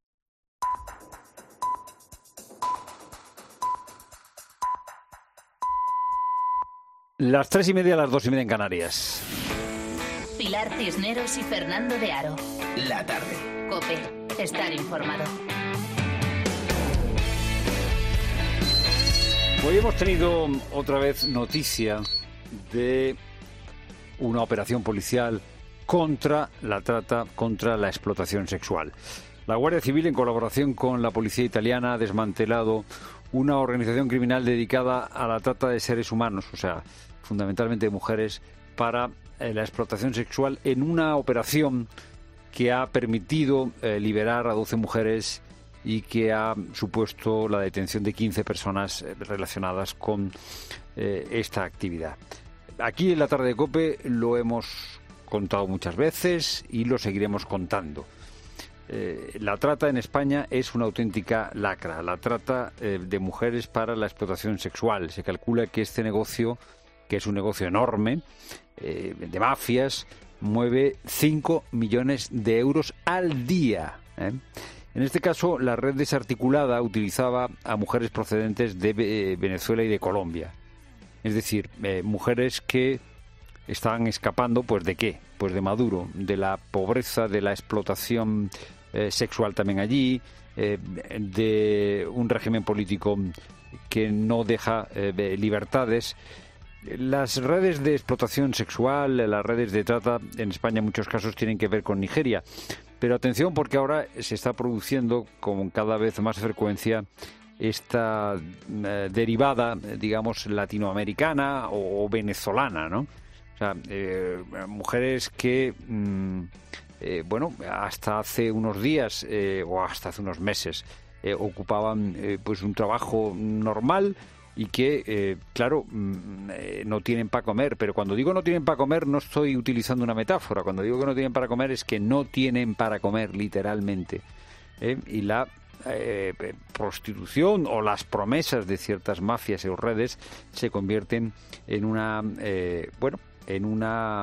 Las 3:30, las 2:30 en Canarias. Pilar Cisneros y Fernando de Aro. La tarde. COPE. Estar informado. Hoy hemos tenido otra vez noticia de una operación policial contra la trata, contra la explotación sexual. La Guardia Civil, en colaboración con la policía italiana, ha desmantelado una organización criminal dedicada a la trata de seres humanos, o sea, fundamentalmente de mujeres, para la explotación sexual, en una operación que ha permitido liberar a 12 mujeres y que ha supuesto la detención de 15 personas relacionadas con esta actividad. Aquí en la tarde de COPE lo hemos contado muchas veces y lo seguiremos contando. La trata en España es una auténtica lacra, la trata de mujeres para la explotación sexual. Se calcula que este negocio, que es un negocio enorme, de mafias, mueve 5 millones de euros al día. En este caso, la red desarticulada utilizaba a mujeres procedentes de Venezuela y de Colombia. Es decir, mujeres que estaban escapando, pues ¿de qué? Pues de Maduro, de la pobreza, de la explotación sexual también allí, de un régimen político que no deja libertades. Las redes de explotación sexual, las redes de trata en España en muchos casos tienen que ver con Nigeria. Pero atención, porque ahora se está produciendo con cada vez más frecuencia esta derivada, digamos, latinoamericana o venezolana, ¿no? O sea, mujeres que, bueno, hasta hace unos días o hasta hace unos meses ocupaban pues un trabajo normal y que, claro, no tienen para comer. Pero cuando digo no tienen para comer, no estoy utilizando una metáfora. Cuando digo que no tienen para comer, es que no tienen para comer, literalmente. Y la prostitución o las promesas de ciertas mafias o redes se convierten en una, bueno, en una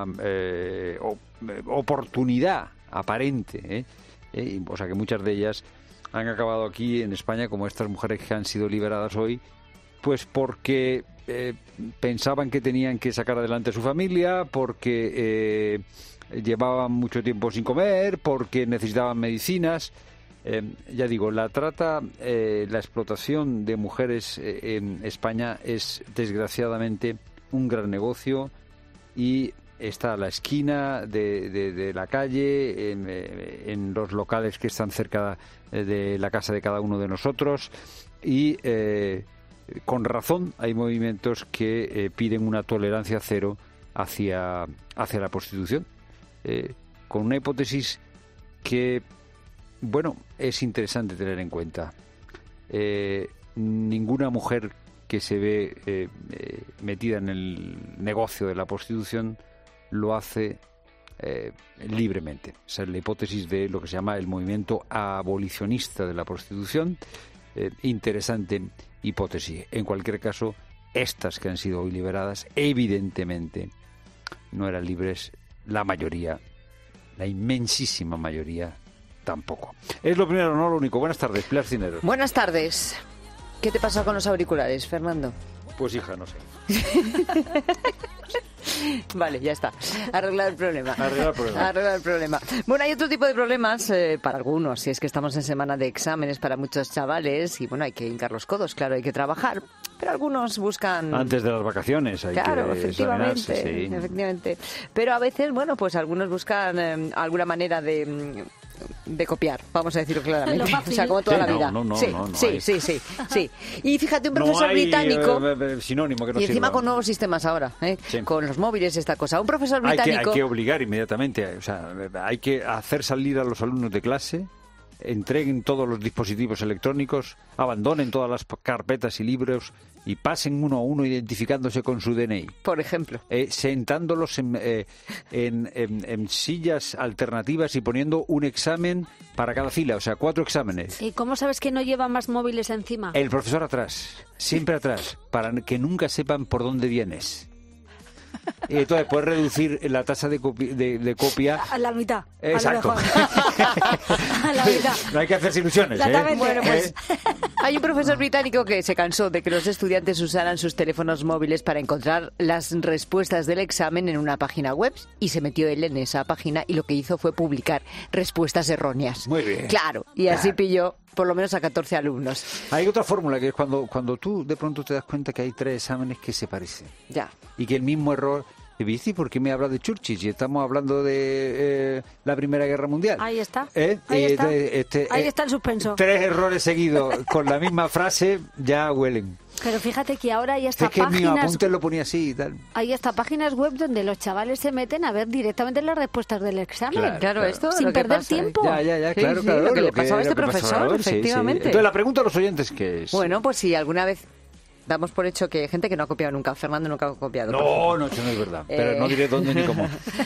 oportunidad aparente. O sea, que muchas de ellas han acabado aquí en España, como estas mujeres que han sido liberadas hoy, pues porque pensaban que tenían que sacar adelante a su familia, porque llevaban mucho tiempo sin comer, porque necesitaban medicinas. Ya digo, la trata, la explotación de mujeres en España es desgraciadamente un gran negocio y está a la esquina de la calle, en los locales que están cerca de la casa de cada uno de nosotros y con razón hay movimientos que piden una tolerancia cero hacia la prostitución, con una hipótesis que, bueno, es interesante tener en cuenta. Ninguna mujer que se ve metida en el negocio de la prostitución lo hace libremente. Esa es la hipótesis de lo que se llama el movimiento abolicionista de la prostitución. Interesante hipótesis. En cualquier caso, estas que han sido hoy liberadas, evidentemente no eran libres la mayoría, la inmensísima mayoría tampoco. Es lo primero, no lo único. Buenas tardes, Pilar Cisneros. Buenas tardes. ¿Qué te pasa con los auriculares, Fernando? Pues hija, no sé. Vale, ya está. Arreglar el problema. Arreglar el problema. Bueno, hay otro tipo de problemas para algunos. Si es que estamos en semana de exámenes para muchos chavales y bueno, hay que hincar los codos, claro, hay que trabajar. Pero algunos buscan... Antes de las vacaciones hay claro, que examinarse. Efectivamente. Pero a veces, bueno, pues algunos buscan alguna manera de de copiar, vamos a decirlo claramente. Lo fácil. O sea, como toda la vida. Sí. Y fíjate, un profesor británico... sinónimo que no y encima sirva. con nuevos sistemas ahora, con los móviles, esta cosa. Un profesor británico... Hay que obligar inmediatamente, o sea, hay que hacer salir a los alumnos de clase, entreguen todos los dispositivos electrónicos, abandonen todas las carpetas y libros y pasen uno a uno identificándose con su DNI. Por ejemplo. Sentándolos en sillas alternativas y poniendo un examen para cada fila, o sea, 4 exámenes. ¿Y cómo sabes que no lleva más móviles encima? El profesor atrás, siempre atrás, para que nunca sepan por dónde vienes. Y entonces puedes reducir la tasa de copia A la mitad. Exacto. A la mitad. No hay que hacerse ilusiones. Bueno, pues hay un profesor británico que se cansó de que los estudiantes usaran sus teléfonos móviles para encontrar las respuestas del examen en una página web y se metió él en esa página y lo que hizo fue publicar respuestas erróneas. Muy bien. Claro, y así pilló por lo menos a 14 alumnos. Hay otra fórmula que es cuando tú de pronto te das cuenta que hay 3 exámenes que se parecen. Ya. Y que el mismo error... Y dices, ¿por qué me habla de Churchill si estamos hablando de la Primera Guerra Mundial? Ahí está. Ahí está el suspenso. 3 errores seguidos con la misma frase ya huelen. Pero fíjate que ahora hay hasta Es que mi páginas... apunte lo ponía así y tal. Hay hasta páginas web donde los chavales se meten a ver directamente las respuestas del examen. Claro, esto sin lo que perder pasa. tiempo. Ya, claro. Lo que le pasaba pasaba a este profesor, efectivamente. Entonces la pregunta a los oyentes que es... Bueno, pues si alguna vez... Damos por hecho que hay gente que no ha copiado nunca. Fernando nunca ha copiado. No, eso no es verdad. Pero no diré dónde ni cómo.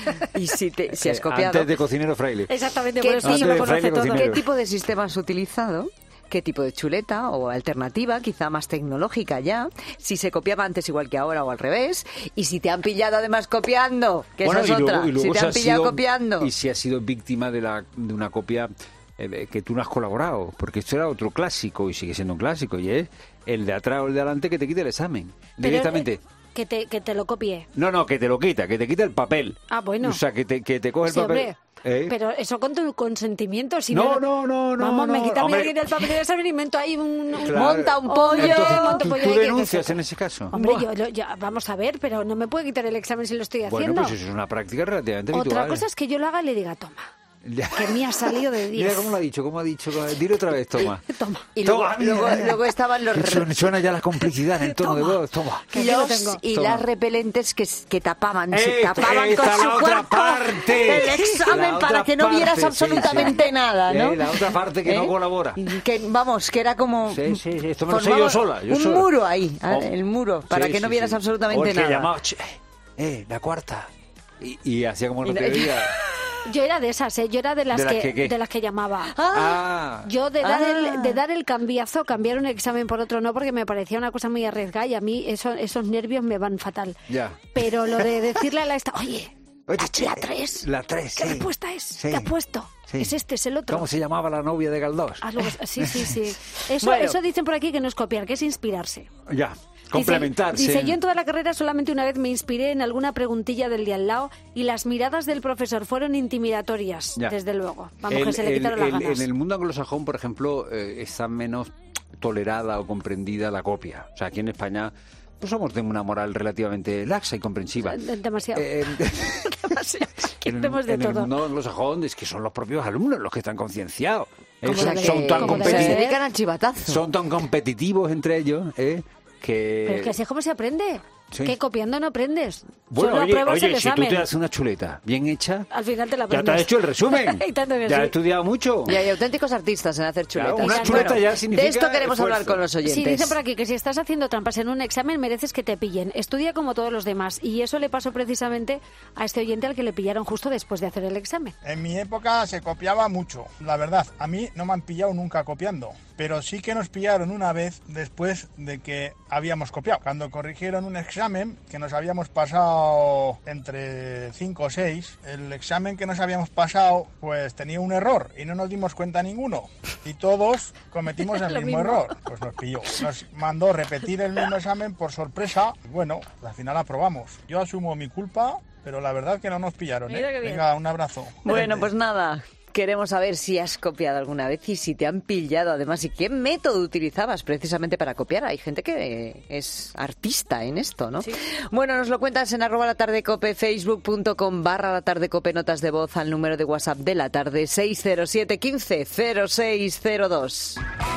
Y si has copiado... Antes de cocinero fraile. Exactamente, por eso se lo conoce todo. ¿Qué tipo de sistema has utilizado? ¿Qué tipo de chuleta o alternativa, quizá más tecnológica ya? Si se copiaba antes igual que ahora o al revés. Y si te han pillado además copiando, que esa es otra. Y luego si te han pillado copiando. Y si has sido víctima de una copia que tú no has colaborado. Porque esto era otro clásico y sigue siendo un clásico. Y es el de atrás o el de adelante que te quite el examen. Pero, directamente. Que te lo copie. No, que te lo quita, que te quita el papel. Ah, bueno. O sea, que te coge el papel. Hombre. Pero eso con tu consentimiento. Si no. Vamos, me quita hombre. alguien el papel del examen y invento ahí Claro. monta un pollo. Entonces, ¿tú denuncias en ese caso? Hombre, yo vamos a ver, pero no me puede quitar el examen si lo estoy haciendo. Bueno, pues eso es una práctica relativamente Otra habitual. cosa es que yo lo haga y le diga, toma. Que me ha salido de 10. Mira cómo lo ha dicho, dilo otra vez, toma. Toma. Y luego estaban los... Suena ya la complicidad en el tono de voz, toma. Y Toma. las repelentes que tapaban, Esta con es su la otra cuerpo parte. el examen La para otra que no vieras parte, absolutamente sí. nada, ¿no? La otra parte que no colabora. Que era como... Sí, esto me lo sé yo sola. Un muro ahí, el muro, para que no vieras absolutamente nada. Que llamaba, la cuarta. Y hacía como no te veía. Yo era de esas, yo era de las que llamaba. Yo de dar el cambiazo, cambiar un examen por otro no, porque me parecía una cosa muy arriesgada y a mí esos nervios me van fatal. Ya. Pero lo de decirle a la oye, la 3. La 3, ¿Qué respuesta es? Sí. ¿Qué ha puesto? Sí. Es este, es el otro. ¿Cómo se llamaba la novia de Galdós? Sí. Eso, Bueno. eso dicen por aquí que no es copiar, que es inspirarse. Ya. Complementarse. Dice, yo en toda la carrera solamente una vez me inspiré en alguna preguntilla del de al lado y las miradas del profesor fueron intimidatorias, Ya. desde luego. Vamos, que se le quitaron las ganas. En el mundo anglosajón, por ejemplo, está menos tolerada o comprendida la copia. O sea, aquí en España pues somos de una moral relativamente laxa y comprensiva. Demasiado. Demasiado. En de el todo. mundo anglosajón es que son los propios alumnos los que están concienciados. Se dedican al chivatazo. Son tan competitivos entre ellos, que... Pero es que así es como se aprende. Sí. Que copiando no aprendes. Bueno, Solo apruebas el oye, si tú examen. te das una chuleta bien hecha, Al final te la ya aprendes. te has hecho el resumen. Y tanto que Ya sí. has estudiado mucho. Y hay auténticos artistas en hacer chuletas. Claro, una chuleta ya significa de esto queremos esfuerzo. hablar con los oyentes. Sí, dicen por aquí que si estás haciendo trampas en un examen mereces que te pillen. Estudia como todos los demás. Y eso le pasó precisamente a este oyente al que le pillaron justo después de hacer el examen. En mi época se copiaba mucho. La verdad, a mí no me han pillado nunca copiando. Pero sí que nos pillaron una vez después de que habíamos copiado. Cuando corrigieron un examen que nos habíamos pasado entre 5 o 6, el examen que nos habíamos pasado pues tenía un error y no nos dimos cuenta ninguno. Y todos cometimos el mismo error. Pues nos pilló. Nos mandó repetir el mismo examen por sorpresa. Bueno, al final aprobamos. Yo asumo mi culpa, pero la verdad que no nos pillaron. Mira qué bien. Venga, un abrazo. Bueno, pues nada. Queremos saber si has copiado alguna vez y si te han pillado, además, y qué método utilizabas precisamente para copiar. Hay gente que es artista en esto, ¿no? Sí. Bueno, nos lo cuentas en @latardecope, facebook.com/latardecope, notas de voz al número de WhatsApp de la tarde, 607 15 0602.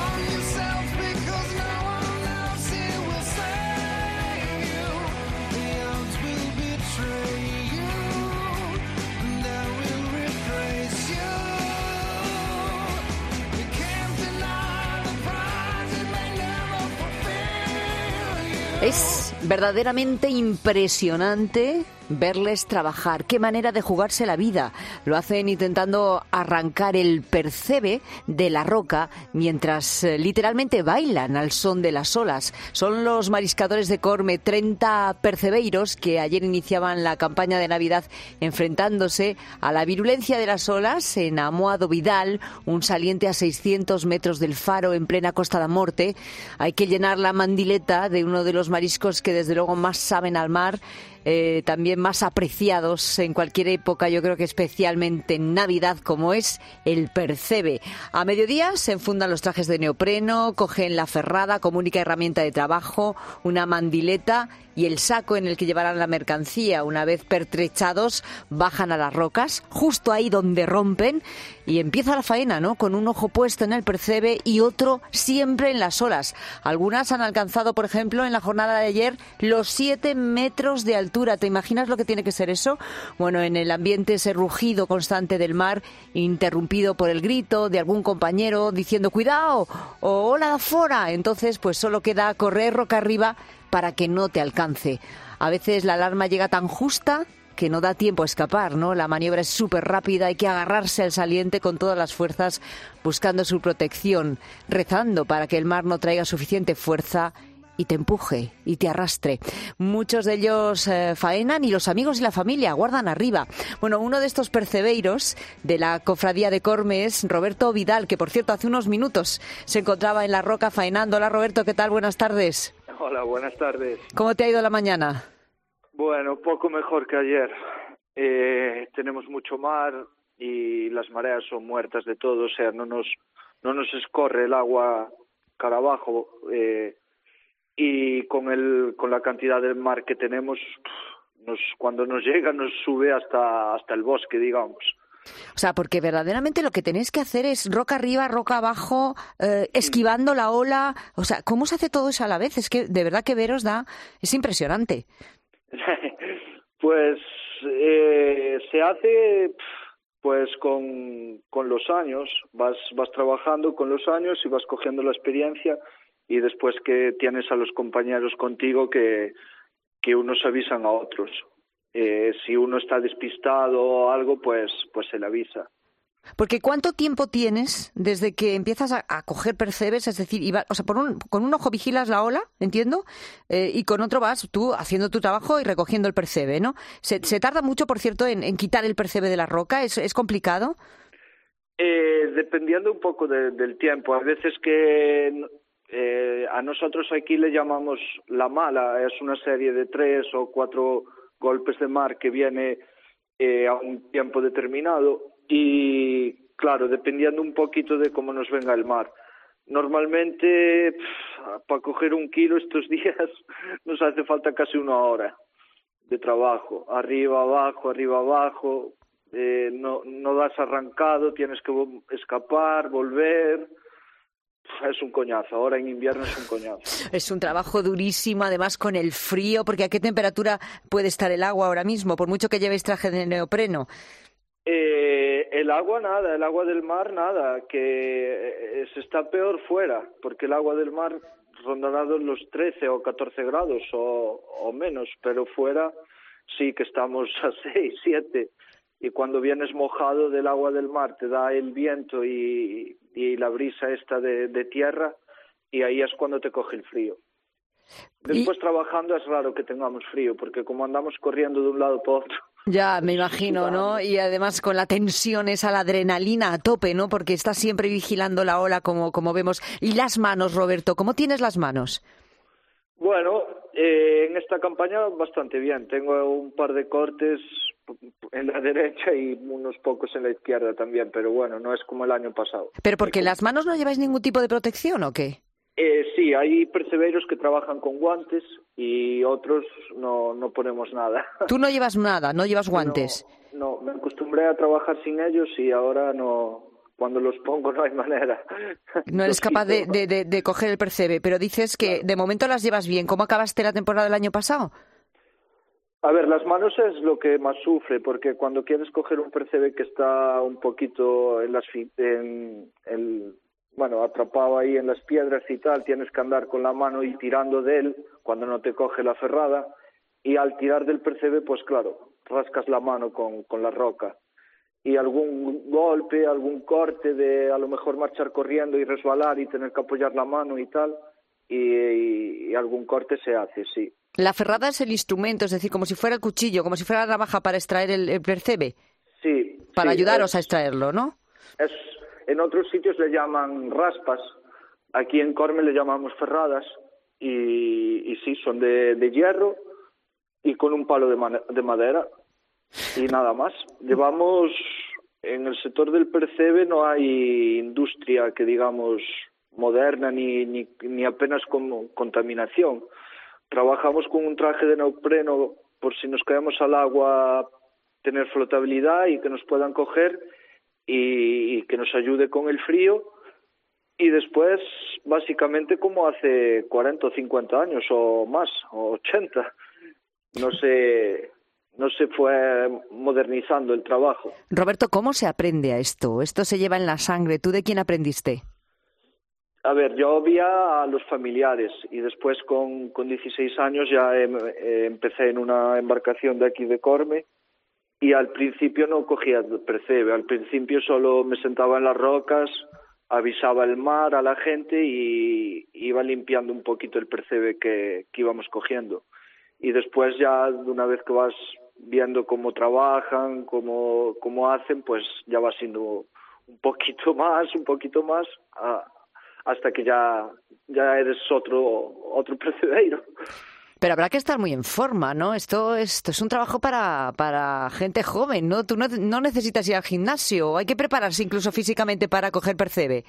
Es verdaderamente impresionante verles trabajar. Qué manera de jugarse la vida. Lo hacen intentando arrancar el percebe de la roca mientras literalmente bailan al son de las olas. Son los mariscadores de Corme, 30 percebeiros que ayer iniciaban la campaña de Navidad enfrentándose a la virulencia de las olas en Amoa do Vidal, un saliente a 600 metros del faro en plena Costa da Morte. Hay que llenar la mandileta de uno de los mariscos que desde luego más saben al mar, también más apreciados en cualquier época, yo creo que especialmente en Navidad, como es el percebe. A mediodía se enfundan los trajes de neopreno, cogen la ferrada como única herramienta de trabajo, una mandileta y el saco en el que llevarán la mercancía. Una vez pertrechados, bajan a las rocas, justo ahí donde rompen, y empieza la faena, ¿no? Con un ojo puesto en el percebe y otro siempre en las olas. Algunas han alcanzado, por ejemplo, en la jornada de ayer, los 7 metros de altura. ¿Te imaginas lo que tiene que ser eso? Bueno, en el ambiente ese rugido constante del mar, interrumpido por el grito de algún compañero diciendo ¡cuidado! o ¡hola, fora! Entonces, pues solo queda correr roca arriba para que no te alcance. A veces la alarma llega tan justa que no da tiempo a escapar, ¿no? La maniobra es súper rápida, hay que agarrarse al saliente con todas las fuerzas, buscando su protección, rezando para que el mar no traiga suficiente fuerza y te empuje y te arrastre. Muchos de ellos faenan y los amigos y la familia aguardan arriba. Bueno, uno de estos percebeiros de la cofradía de Corme es Roberto Vidal, que por cierto hace unos minutos se encontraba en la roca faenando. Hola Roberto, ¿qué tal? Buenas tardes. Hola, buenas tardes. ¿Cómo te ha ido la mañana? Bueno, poco mejor que ayer. Tenemos mucho mar y las mareas son muertas de todo, o sea, no nos escorre el agua cara abajo, y con la cantidad de mar que tenemos, cuando nos llega nos sube hasta el bosque, digamos. O sea, porque verdaderamente lo que tenéis que hacer es roca arriba, roca abajo, esquivando la ola. O sea, ¿cómo se hace todo eso a la vez? Es que de verdad que veros es impresionante. Pues se hace pues con los años, vas trabajando con los años y vas cogiendo la experiencia, y después que tienes a los compañeros contigo que unos avisan a otros. Si uno está despistado o algo, pues se le avisa. Porque ¿cuánto tiempo tienes desde que empiezas a coger percebes? Es decir, con un ojo vigilas la ola, entiendo, y con otro vas tú haciendo tu trabajo y recogiendo el percebe, ¿no? ¿Se tarda mucho, por cierto, en quitar el percebe de la roca? ¿Es complicado? Dependiendo un poco del tiempo. A veces que a nosotros aquí le llamamos la mala. Es una serie de 3 o 4 golpes de mar que viene a un tiempo determinado, y claro, dependiendo un poquito de cómo nos venga el mar. Normalmente para coger 1 kilo estos días nos hace falta casi 1 hora de trabajo, arriba abajo, no das arrancado, tienes que escapar, volver. Es un coñazo, ahora en invierno es un coñazo. Es un trabajo durísimo, además con el frío, porque ¿a qué temperatura puede estar el agua ahora mismo, por mucho que llevéis traje de neopreno? El agua nada, el agua del mar nada, que se está peor fuera, porque el agua del mar rondará los 13 o 14 grados o menos, pero fuera sí que estamos a 6, 7. Y cuando vienes mojado del agua del mar te da el viento y la brisa esta de tierra, y ahí es cuando te coge el frío. Después trabajando es raro que tengamos frío, porque como andamos corriendo de un lado para otro. Ya, me imagino, ¿no? Y además con la tensión esa, la adrenalina a tope, ¿no? Porque estás siempre vigilando la ola como vemos. Y las manos, Roberto, ¿cómo tienes las manos? Bueno, en esta campaña bastante bien. Tengo un par de cortes en la derecha y unos pocos en la izquierda también, pero bueno, no es como el año pasado. ¿Pero porque en las manos no lleváis ningún tipo de protección o qué? Sí, hay percebeiros que trabajan con guantes y otros no ponemos nada. Tú no llevas nada, no llevas guantes. No, me acostumbré a trabajar sin ellos y ahora no. Cuando los pongo no hay manera. No eres capaz de coger el percebe, pero dices que de momento las llevas bien. ¿Cómo acabaste la temporada del año pasado? A ver, las manos es lo que más sufre, porque cuando quieres coger un percebe que está un poquito atrapado ahí en las piedras y tal, tienes que andar con la mano y tirando de él cuando no te coge la ferrada, y al tirar del percebe, pues claro, rascas la mano con la roca. Y algún golpe, algún corte de a lo mejor marchar corriendo y resbalar y tener que apoyar la mano y tal, y algún corte se hace, sí. La ferrada es el instrumento, es decir, como si fuera el cuchillo, como si fuera la navaja para extraer el percebe. Sí. Para ayudaros a extraerlo, ¿no? En otros sitios le llaman raspas, aquí en Corme le llamamos ferradas, y sí, son de hierro y con un palo de madera y nada más. Llevamos, en el sector del percebe no hay industria que digamos moderna ni apenas contaminación. Trabajamos con un traje de neopreno por si nos caemos al agua tener flotabilidad y que nos puedan coger y que nos ayude con el frío. Y después, básicamente como hace 40 o 50 años o más, o 80, no se fue modernizando el trabajo. Roberto, ¿cómo se aprende a esto? Esto se lleva en la sangre. ¿Tú de quién aprendiste? A ver, yo vi a los familiares y después con 16 años ya empecé en una embarcación de aquí de Corme y al principio no cogía percebe, al principio solo me sentaba en las rocas, avisaba el mar a la gente y iba limpiando un poquito el percebe que íbamos cogiendo. Y después ya, de una vez que vas viendo cómo trabajan, cómo hacen, pues ya va siendo un poquito más, hasta que ya eres otro percebeiro. Pero habrá que estar muy en forma, ¿no? Esto es un trabajo para gente joven, ¿no? Tú no necesitas ir al gimnasio, hay que prepararse incluso físicamente para coger percebe.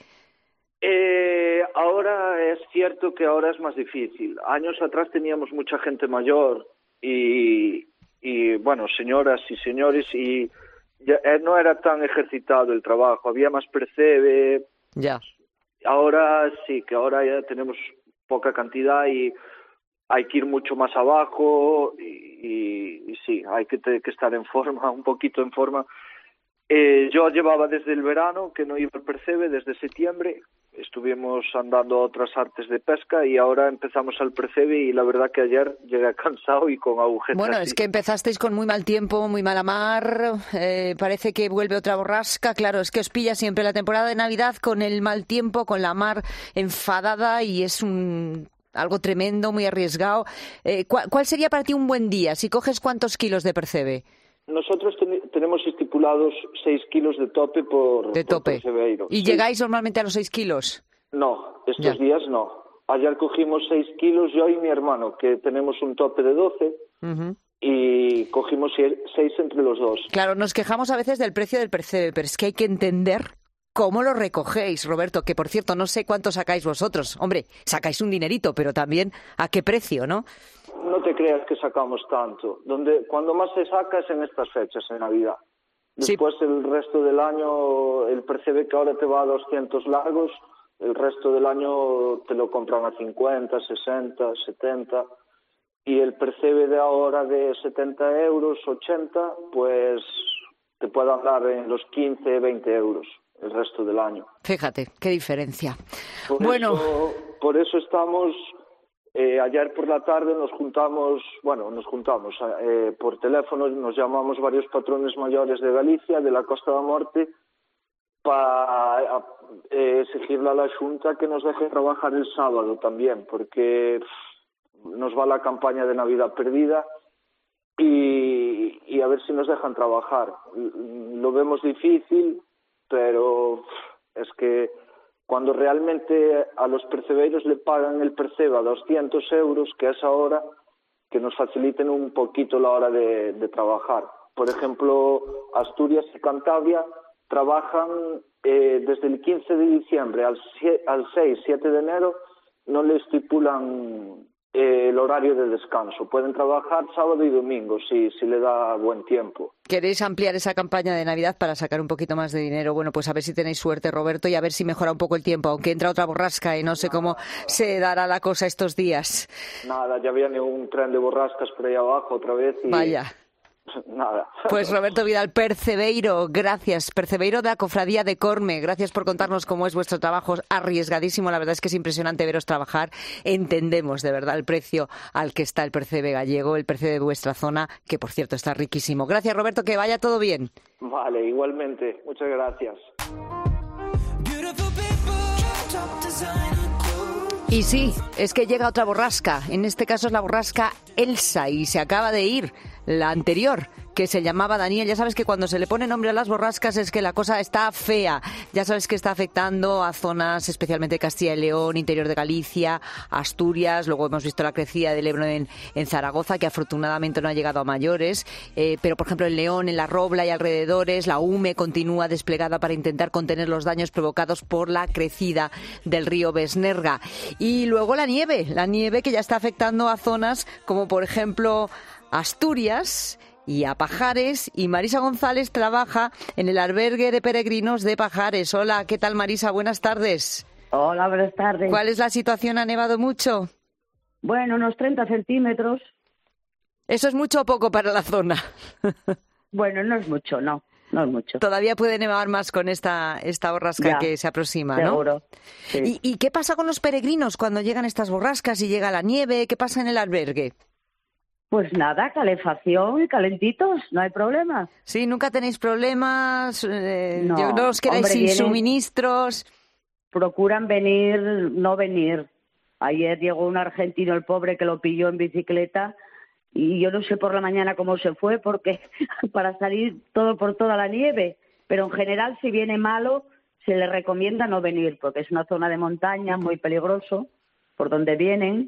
Ahora es cierto que ahora es más difícil. Años atrás teníamos mucha gente mayor y bueno, señoras y señores, y ya no era tan ejercitado el trabajo, había más percebe. Ya. Ahora sí, que ahora ya tenemos poca cantidad y hay que ir mucho más abajo y sí, hay que estar en forma, un poquito en forma. Yo llevaba desde el verano que no iba al percebe, desde septiembre. Estuvimos andando a otras artes de pesca y ahora empezamos al percebe y la verdad que ayer llegué cansado y con agujetas. Bueno, es que empezasteis con muy mal tiempo, muy mala mar, parece que vuelve otra borrasca. Claro, es que os pilla siempre la temporada de Navidad con el mal tiempo, con la mar enfadada y es algo tremendo, muy arriesgado. ¿Cuál sería para ti un buen día? Si coges, ¿cuántos kilos de percebe? Nosotros tenemos estipulados 6 kilos de tope por percebeiro. ¿Y llegáis normalmente a los 6 kilos? No, estos días no. Ayer cogimos 6 kilos yo y mi hermano, que tenemos un tope de 12, y cogimos 6 entre los dos. Claro, nos quejamos a veces del precio del percebe, pero es que hay que entender cómo lo recogéis, Roberto, que por cierto no sé cuánto sacáis vosotros. Hombre, sacáis un dinerito, pero también a qué precio, ¿no? No te creas que sacamos tanto. Cuando más se saca es en estas fechas, en Navidad. Después el resto del año, el percebe que ahora te va a 200 largos, el resto del año te lo compran a 50, 60, 70. Y el percebe de ahora de 70 euros, 80, pues te puede andar en los 15, 20 euros el resto del año. Fíjate, qué diferencia. Por eso estamos... ayer por la tarde nos juntamos por teléfono, nos llamamos varios patrones mayores de Galicia, de la Costa da Morte, para exigirle a la Xunta que nos deje trabajar el sábado también, porque nos va la campaña de Navidad perdida y a ver si nos dejan trabajar. Lo vemos difícil, pero es que cuando realmente a los percebeiros le pagan el percebe a 200 euros, que es ahora, que nos faciliten un poquito la hora de trabajar. Por ejemplo, Asturias y Cantabria trabajan desde el 15 de diciembre al 6-7 de enero, no le estipulan el horario de descanso. Pueden trabajar sábado y domingo si le da buen tiempo. ¿Queréis ampliar esa campaña de Navidad para sacar un poquito más de dinero? Bueno, pues a ver si tenéis suerte, Roberto, y a ver si mejora un poco el tiempo, aunque entra otra borrasca y no sé cómo se dará la cosa estos días. Nada, ya viene un tren de borrascas por ahí abajo otra vez y... Vaya. Nada. Pues Roberto Vidal, Percebeiro, gracias. Percebeiro de la Cofradía de Corme, gracias por contarnos cómo es vuestro trabajo, arriesgadísimo, la verdad es que es impresionante veros trabajar. Entendemos de verdad el precio al que está el percebe gallego, el percebe de vuestra zona, que por cierto está riquísimo. Gracias, Roberto, que vaya todo bien. Vale, igualmente, muchas gracias. Y sí, es que llega otra borrasca, en este caso es la borrasca Elsa y se acaba de ir la anterior, que se llamaba Daniel. Ya sabes que cuando se le pone nombre a las borrascas es que la cosa está fea. Ya sabes que está afectando a zonas especialmente de Castilla y León, interior de Galicia, Asturias. Luego hemos visto la crecida del Ebro en Zaragoza, que afortunadamente no ha llegado a mayores. Pero, por ejemplo, en León, en La Robla y alrededores, la UME continúa desplegada para intentar contener los daños provocados por la crecida del río Besnerga. Y luego la nieve que ya está afectando a zonas como, por ejemplo, Asturias y a Pajares, y Marisa González trabaja en el albergue de peregrinos de Pajares. Hola, ¿qué tal, Marisa? Buenas tardes. Hola, buenas tardes. ¿Cuál es la situación? ¿Ha nevado mucho? Bueno, unos 30 centímetros. ¿Eso es mucho o poco para la zona? Bueno, no es mucho, no es mucho. Todavía puede nevar más con esta borrasca que se aproxima, ¿no? Seguro. Sí. ¿Y qué pasa con los peregrinos cuando llegan estas borrascas y llega la nieve? ¿Qué pasa en el albergue? Pues nada, calefacción y calentitos, no hay problema. Sí, nunca tenéis problemas, no os quedáis sin suministros. Procuran no venir. Ayer llegó un argentino, el pobre, que lo pilló en bicicleta y yo no sé por la mañana cómo se fue porque para salir por toda la nieve. Pero en general, si viene malo, se le recomienda no venir porque es una zona de montaña muy peligroso por donde vienen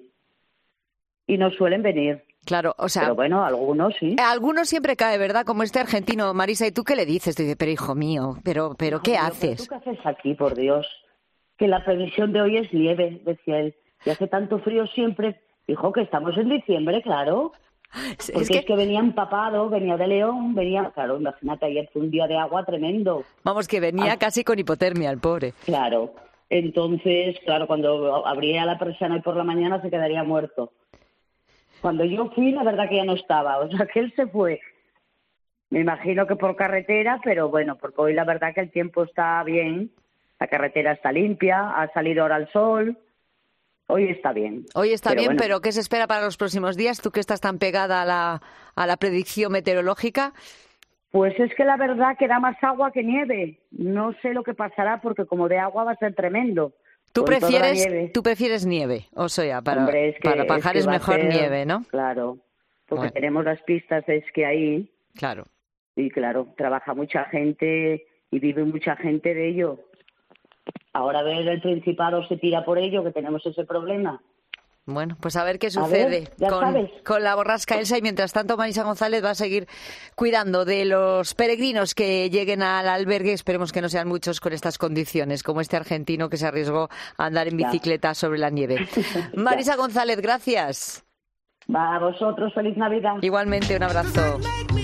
y no suelen venir. Claro, o sea... Pero bueno, algunos sí. Algunos siempre cae, ¿verdad? Como este argentino. Marisa, ¿y tú qué le dices? Dice, pero hijo mío, pero ¿qué haces? ¿Tú qué haces aquí, por Dios? Que la previsión de hoy es nieve, decía él. Y hace tanto frío siempre. Dijo que estamos en diciembre, claro. Porque es que venía empapado, venía de León, claro, imagínate, ayer fue un día de agua tremendo. Vamos, que venía casi con hipotermia el pobre. Claro. Entonces, claro, cuando abría la persiana hoy por la mañana se quedaría muerto. Cuando yo fui, la verdad que ya no estaba, o sea que él se fue. Me imagino que por carretera, pero bueno, porque hoy la verdad que el tiempo está bien, la carretera está limpia, ha salido ahora el sol, hoy está bien. Hoy está bien, bueno. Pero ¿qué se espera para los próximos días? Tú que estás tan pegada a la predicción meteorológica. Pues es que la verdad que da más agua que nieve. No sé lo que pasará porque como de agua va a ser tremendo. ¿Tú prefieres nieve? O sea, para Pajares mejor nieve, ¿no? Claro, porque tenemos las pistas de esquí ahí. Claro. Y claro, trabaja mucha gente y vive mucha gente de ello. Ahora ver el Principado se tira por ello, que tenemos ese problema. Bueno, pues a ver qué sucede con la borrasca Elsa y mientras tanto Marisa González va a seguir cuidando de los peregrinos que lleguen al albergue. Esperemos que no sean muchos con estas condiciones, como este argentino que se arriesgó a andar en bicicleta sobre la nieve. Marisa González, gracias. Va a vosotros, feliz Navidad. Igualmente, un abrazo.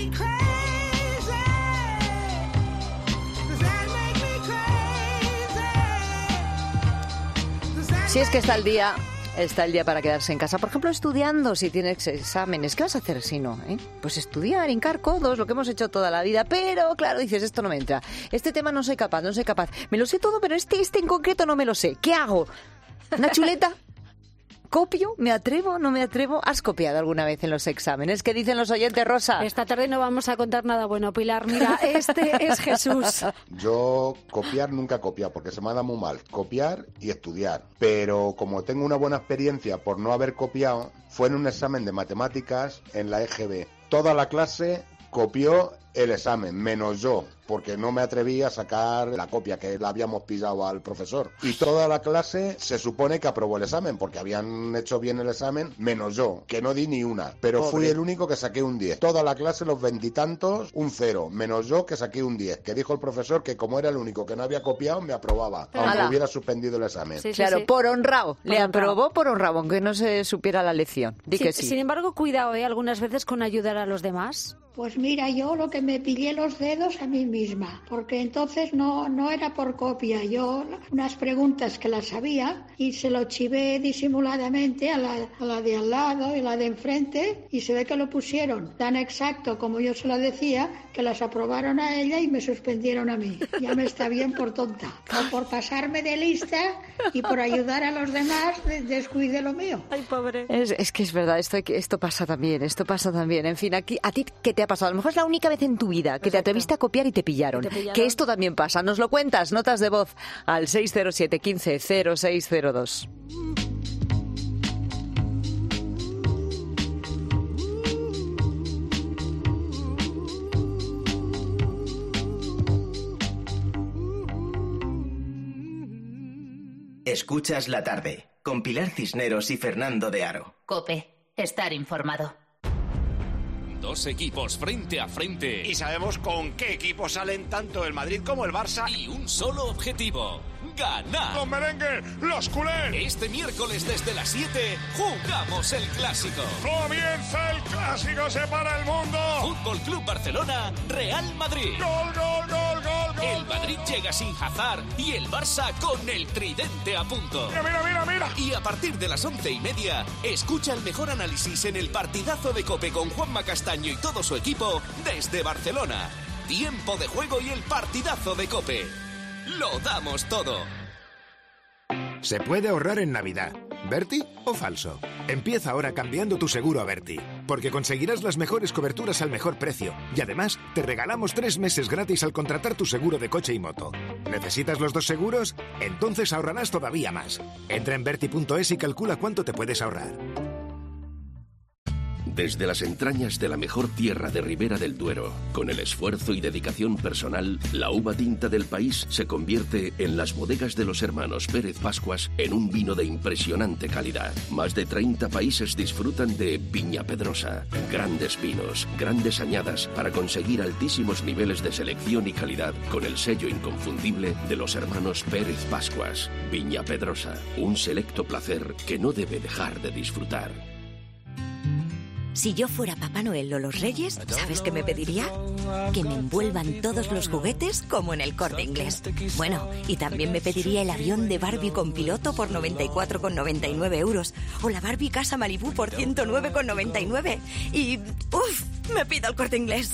Si es que está el día para quedarse en casa. Por ejemplo, estudiando si tienes exámenes. ¿Qué vas a hacer si no? Pues estudiar, hincar codos, lo que hemos hecho toda la vida. Pero, claro, dices, esto no me entra. Este tema no soy capaz. Me lo sé todo, pero este en concreto no me lo sé. ¿Qué hago? ¿Una chuleta? ¿Copio? ¿Me atrevo? ¿No me atrevo? ¿Has copiado alguna vez en los exámenes? ¿Qué dicen los oyentes, Rosa? Esta tarde no vamos a contar nada bueno, Pilar. Mira, este es Jesús. Yo copiar nunca he copiado porque se me ha dado muy mal. Copiar y estudiar. Pero como tengo una buena experiencia por no haber copiado, fue en un examen de matemáticas en la EGB. Toda la clase copió el examen, menos yo, porque no me atreví a sacar la copia que le habíamos pillado al profesor. Y toda la clase se supone que aprobó el examen, porque habían hecho bien el examen, menos yo, que no di ni una. Pero fui el único que saqué un 10. Toda la clase, los 20 y tantos, un 0, menos yo, que saqué un 10. Que dijo el profesor que como era el único que no había copiado, me aprobaba, aunque hubiera suspendido el examen. Sí, claro, por honrado. Le aprobó por honrado, aunque no se supiera la lección. Di que sí. Sin embargo, cuidado, algunas veces con ayudar a los demás. Pues mira, yo lo que me pillé los dedos a mí misma, porque entonces no era por copia, yo unas preguntas que las sabía y se lo chivé disimuladamente a la de al lado y la de enfrente, y se ve que lo pusieron tan exacto como yo se lo decía, que las aprobaron a ella y me suspendieron a mí. Ya me está bien por tonta. O por pasarme de lista y por ayudar a los demás, descuide lo mío. Ay, pobre. Es que es verdad, esto pasa también, En fin, aquí, ¿a ti qué te ha pasado? A lo mejor es la única vez en tu vida que te atreviste a copiar y te pillaron. Que esto también pasa. Nos lo cuentas, notas de voz al 607 15 0602. Escuchas la tarde con Pilar Cisneros y Fernando de Aro. COPE, estar informado. Dos equipos frente a frente. Y sabemos con qué equipos salen tanto el Madrid como el Barça. Y un solo objetivo: ganar. ¡Con merengue, los culés! Este miércoles desde las 7 jugamos el Clásico. ¡Comienza el Clásico! ¡Se para el mundo! Fútbol Club Barcelona, Real Madrid. ¡Gol, gol, gol, gol, gol! El Madrid llega sin Hazard y el Barça con el tridente a punto. ¡Mira! Y a partir de las 11:30, escucha el mejor análisis en el partidazo de COPE con Juanma Castaño y todo su equipo desde Barcelona. Tiempo de juego y el partidazo de COPE. ¡Lo damos todo! Se puede ahorrar en Navidad. ¿Berti o falso? Empieza ahora cambiando tu seguro a Berti, porque conseguirás las mejores coberturas al mejor precio. Y además, te regalamos 3 meses gratis al contratar tu seguro de coche y moto. ¿Necesitas los 2 seguros? Entonces ahorrarás todavía más. Entra en Berti.es y calcula cuánto te puedes ahorrar. Desde las entrañas de la mejor tierra de Ribera del Duero, con el esfuerzo y dedicación personal, la uva tinta del país se convierte en las bodegas de los hermanos Pérez Pascuas en un vino de impresionante calidad. Más de 30 países disfrutan de Viña Pedrosa. Grandes vinos, grandes añadas para conseguir altísimos niveles de selección y calidad con el sello inconfundible de los hermanos Pérez Pascuas. Viña Pedrosa, un selecto placer que no debe dejar de disfrutar. Si yo fuera Papá Noel o los Reyes, ¿sabes qué me pediría? Que me envuelvan todos los juguetes como en el Corte Inglés. Bueno, y también me pediría el avión de Barbie con piloto por 94,99 euros. O la Barbie Casa Malibú por 109,99. Y... ¡uf! Me pido el Corte Inglés.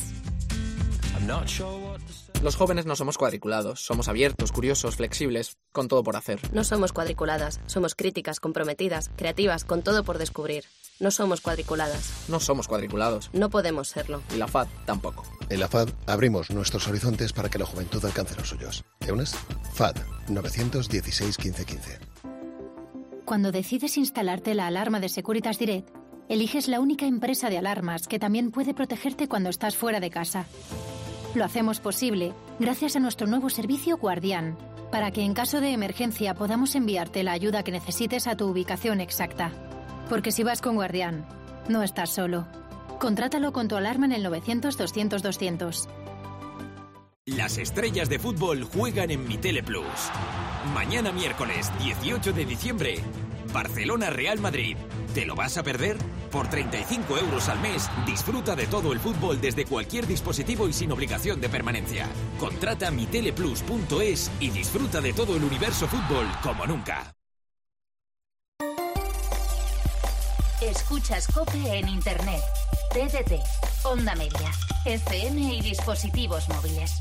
Los jóvenes no somos cuadriculados, somos abiertos, curiosos, flexibles, con todo por hacer. No somos cuadriculadas, somos críticas, comprometidas, creativas, con todo por descubrir. No somos cuadriculadas. No somos cuadriculados. No podemos serlo. Y la FAD tampoco. En la FAD abrimos nuestros horizontes para que la juventud alcance los suyos. ¿Te unes? FAD 916 1515. Cuando decides instalarte la alarma de Securitas Direct, eliges la única empresa de alarmas que también puede protegerte cuando estás fuera de casa. Lo hacemos posible gracias a nuestro nuevo servicio Guardián, para que en caso de emergencia podamos enviarte la ayuda que necesites a tu ubicación exacta. Porque si vas con Guardián, no estás solo. Contrátalo con tu alarma en el 900-200-200. Las estrellas de fútbol juegan en Mi Tele Plus. Mañana miércoles 18 de diciembre, Barcelona-Real Madrid. ¿Te lo vas a perder? Por 35 euros al mes, disfruta de todo el fútbol desde cualquier dispositivo y sin obligación de permanencia. Contrata miteleplus.es y disfruta de todo el universo fútbol como nunca. Escuchas COPE en Internet, TDT, Onda Media, FM y dispositivos móviles.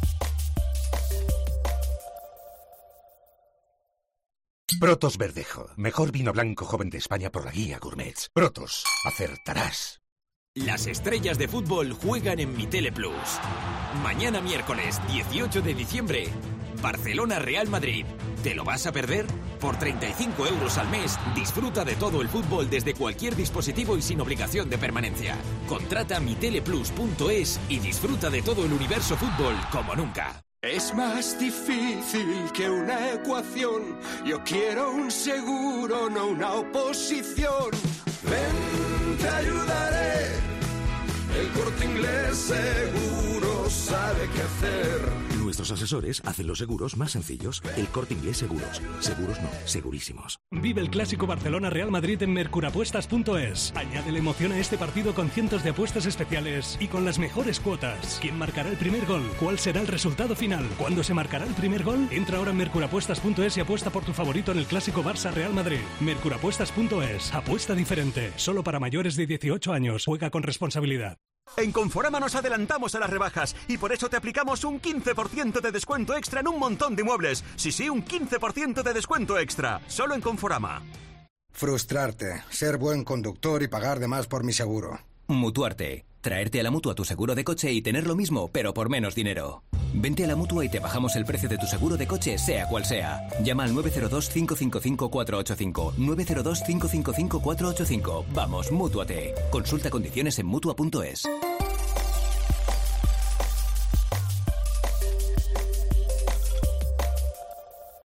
Protos Verdejo, mejor vino blanco joven de España por la guía Gourmets. Protos, acertarás. Las estrellas de fútbol juegan en Mi Tele Plus. Mañana miércoles 18 de diciembre, Barcelona Real Madrid. ¿Te lo vas a perder? Por 35 euros al mes, disfruta de todo el fútbol desde cualquier dispositivo y sin obligación de permanencia. Contrata miteleplus.es y disfruta de todo el universo fútbol como nunca. Es más difícil que una ecuación. Yo quiero un seguro, no una oposición. Ven, te ayudaré. El Corte Inglés seguro sabe qué hacer. Nuestros asesores hacen los seguros más sencillos. El Corte Inglés Seguros. Seguros no, segurísimos. Vive el clásico Barcelona-Real Madrid en mercurapuestas.es. Añádele emoción a este partido con cientos de apuestas especiales y con las mejores cuotas. ¿Quién marcará el primer gol? ¿Cuál será el resultado final? ¿Cuándo se marcará el primer gol? Entra ahora en mercurapuestas.es y apuesta por tu favorito en el clásico Barça-Real Madrid. Mercurapuestas.es. Apuesta diferente. Solo para mayores de 18 años. Juega con responsabilidad. En Conforama nos adelantamos a las rebajas y por eso te aplicamos un 15% de descuento extra en un montón de muebles. Sí, un 15% de descuento extra. Solo en Conforama. Frustrarte, ser buen conductor y pagar de más por mi seguro. Mutuarte. Traerte a la Mutua tu seguro de coche y tener lo mismo, pero por menos dinero. Vente a la Mutua y te bajamos el precio de tu seguro de coche, sea cual sea. Llama al 902-555-485. 902-555-485. Vamos, Mútuate. Consulta condiciones en Mutua.es.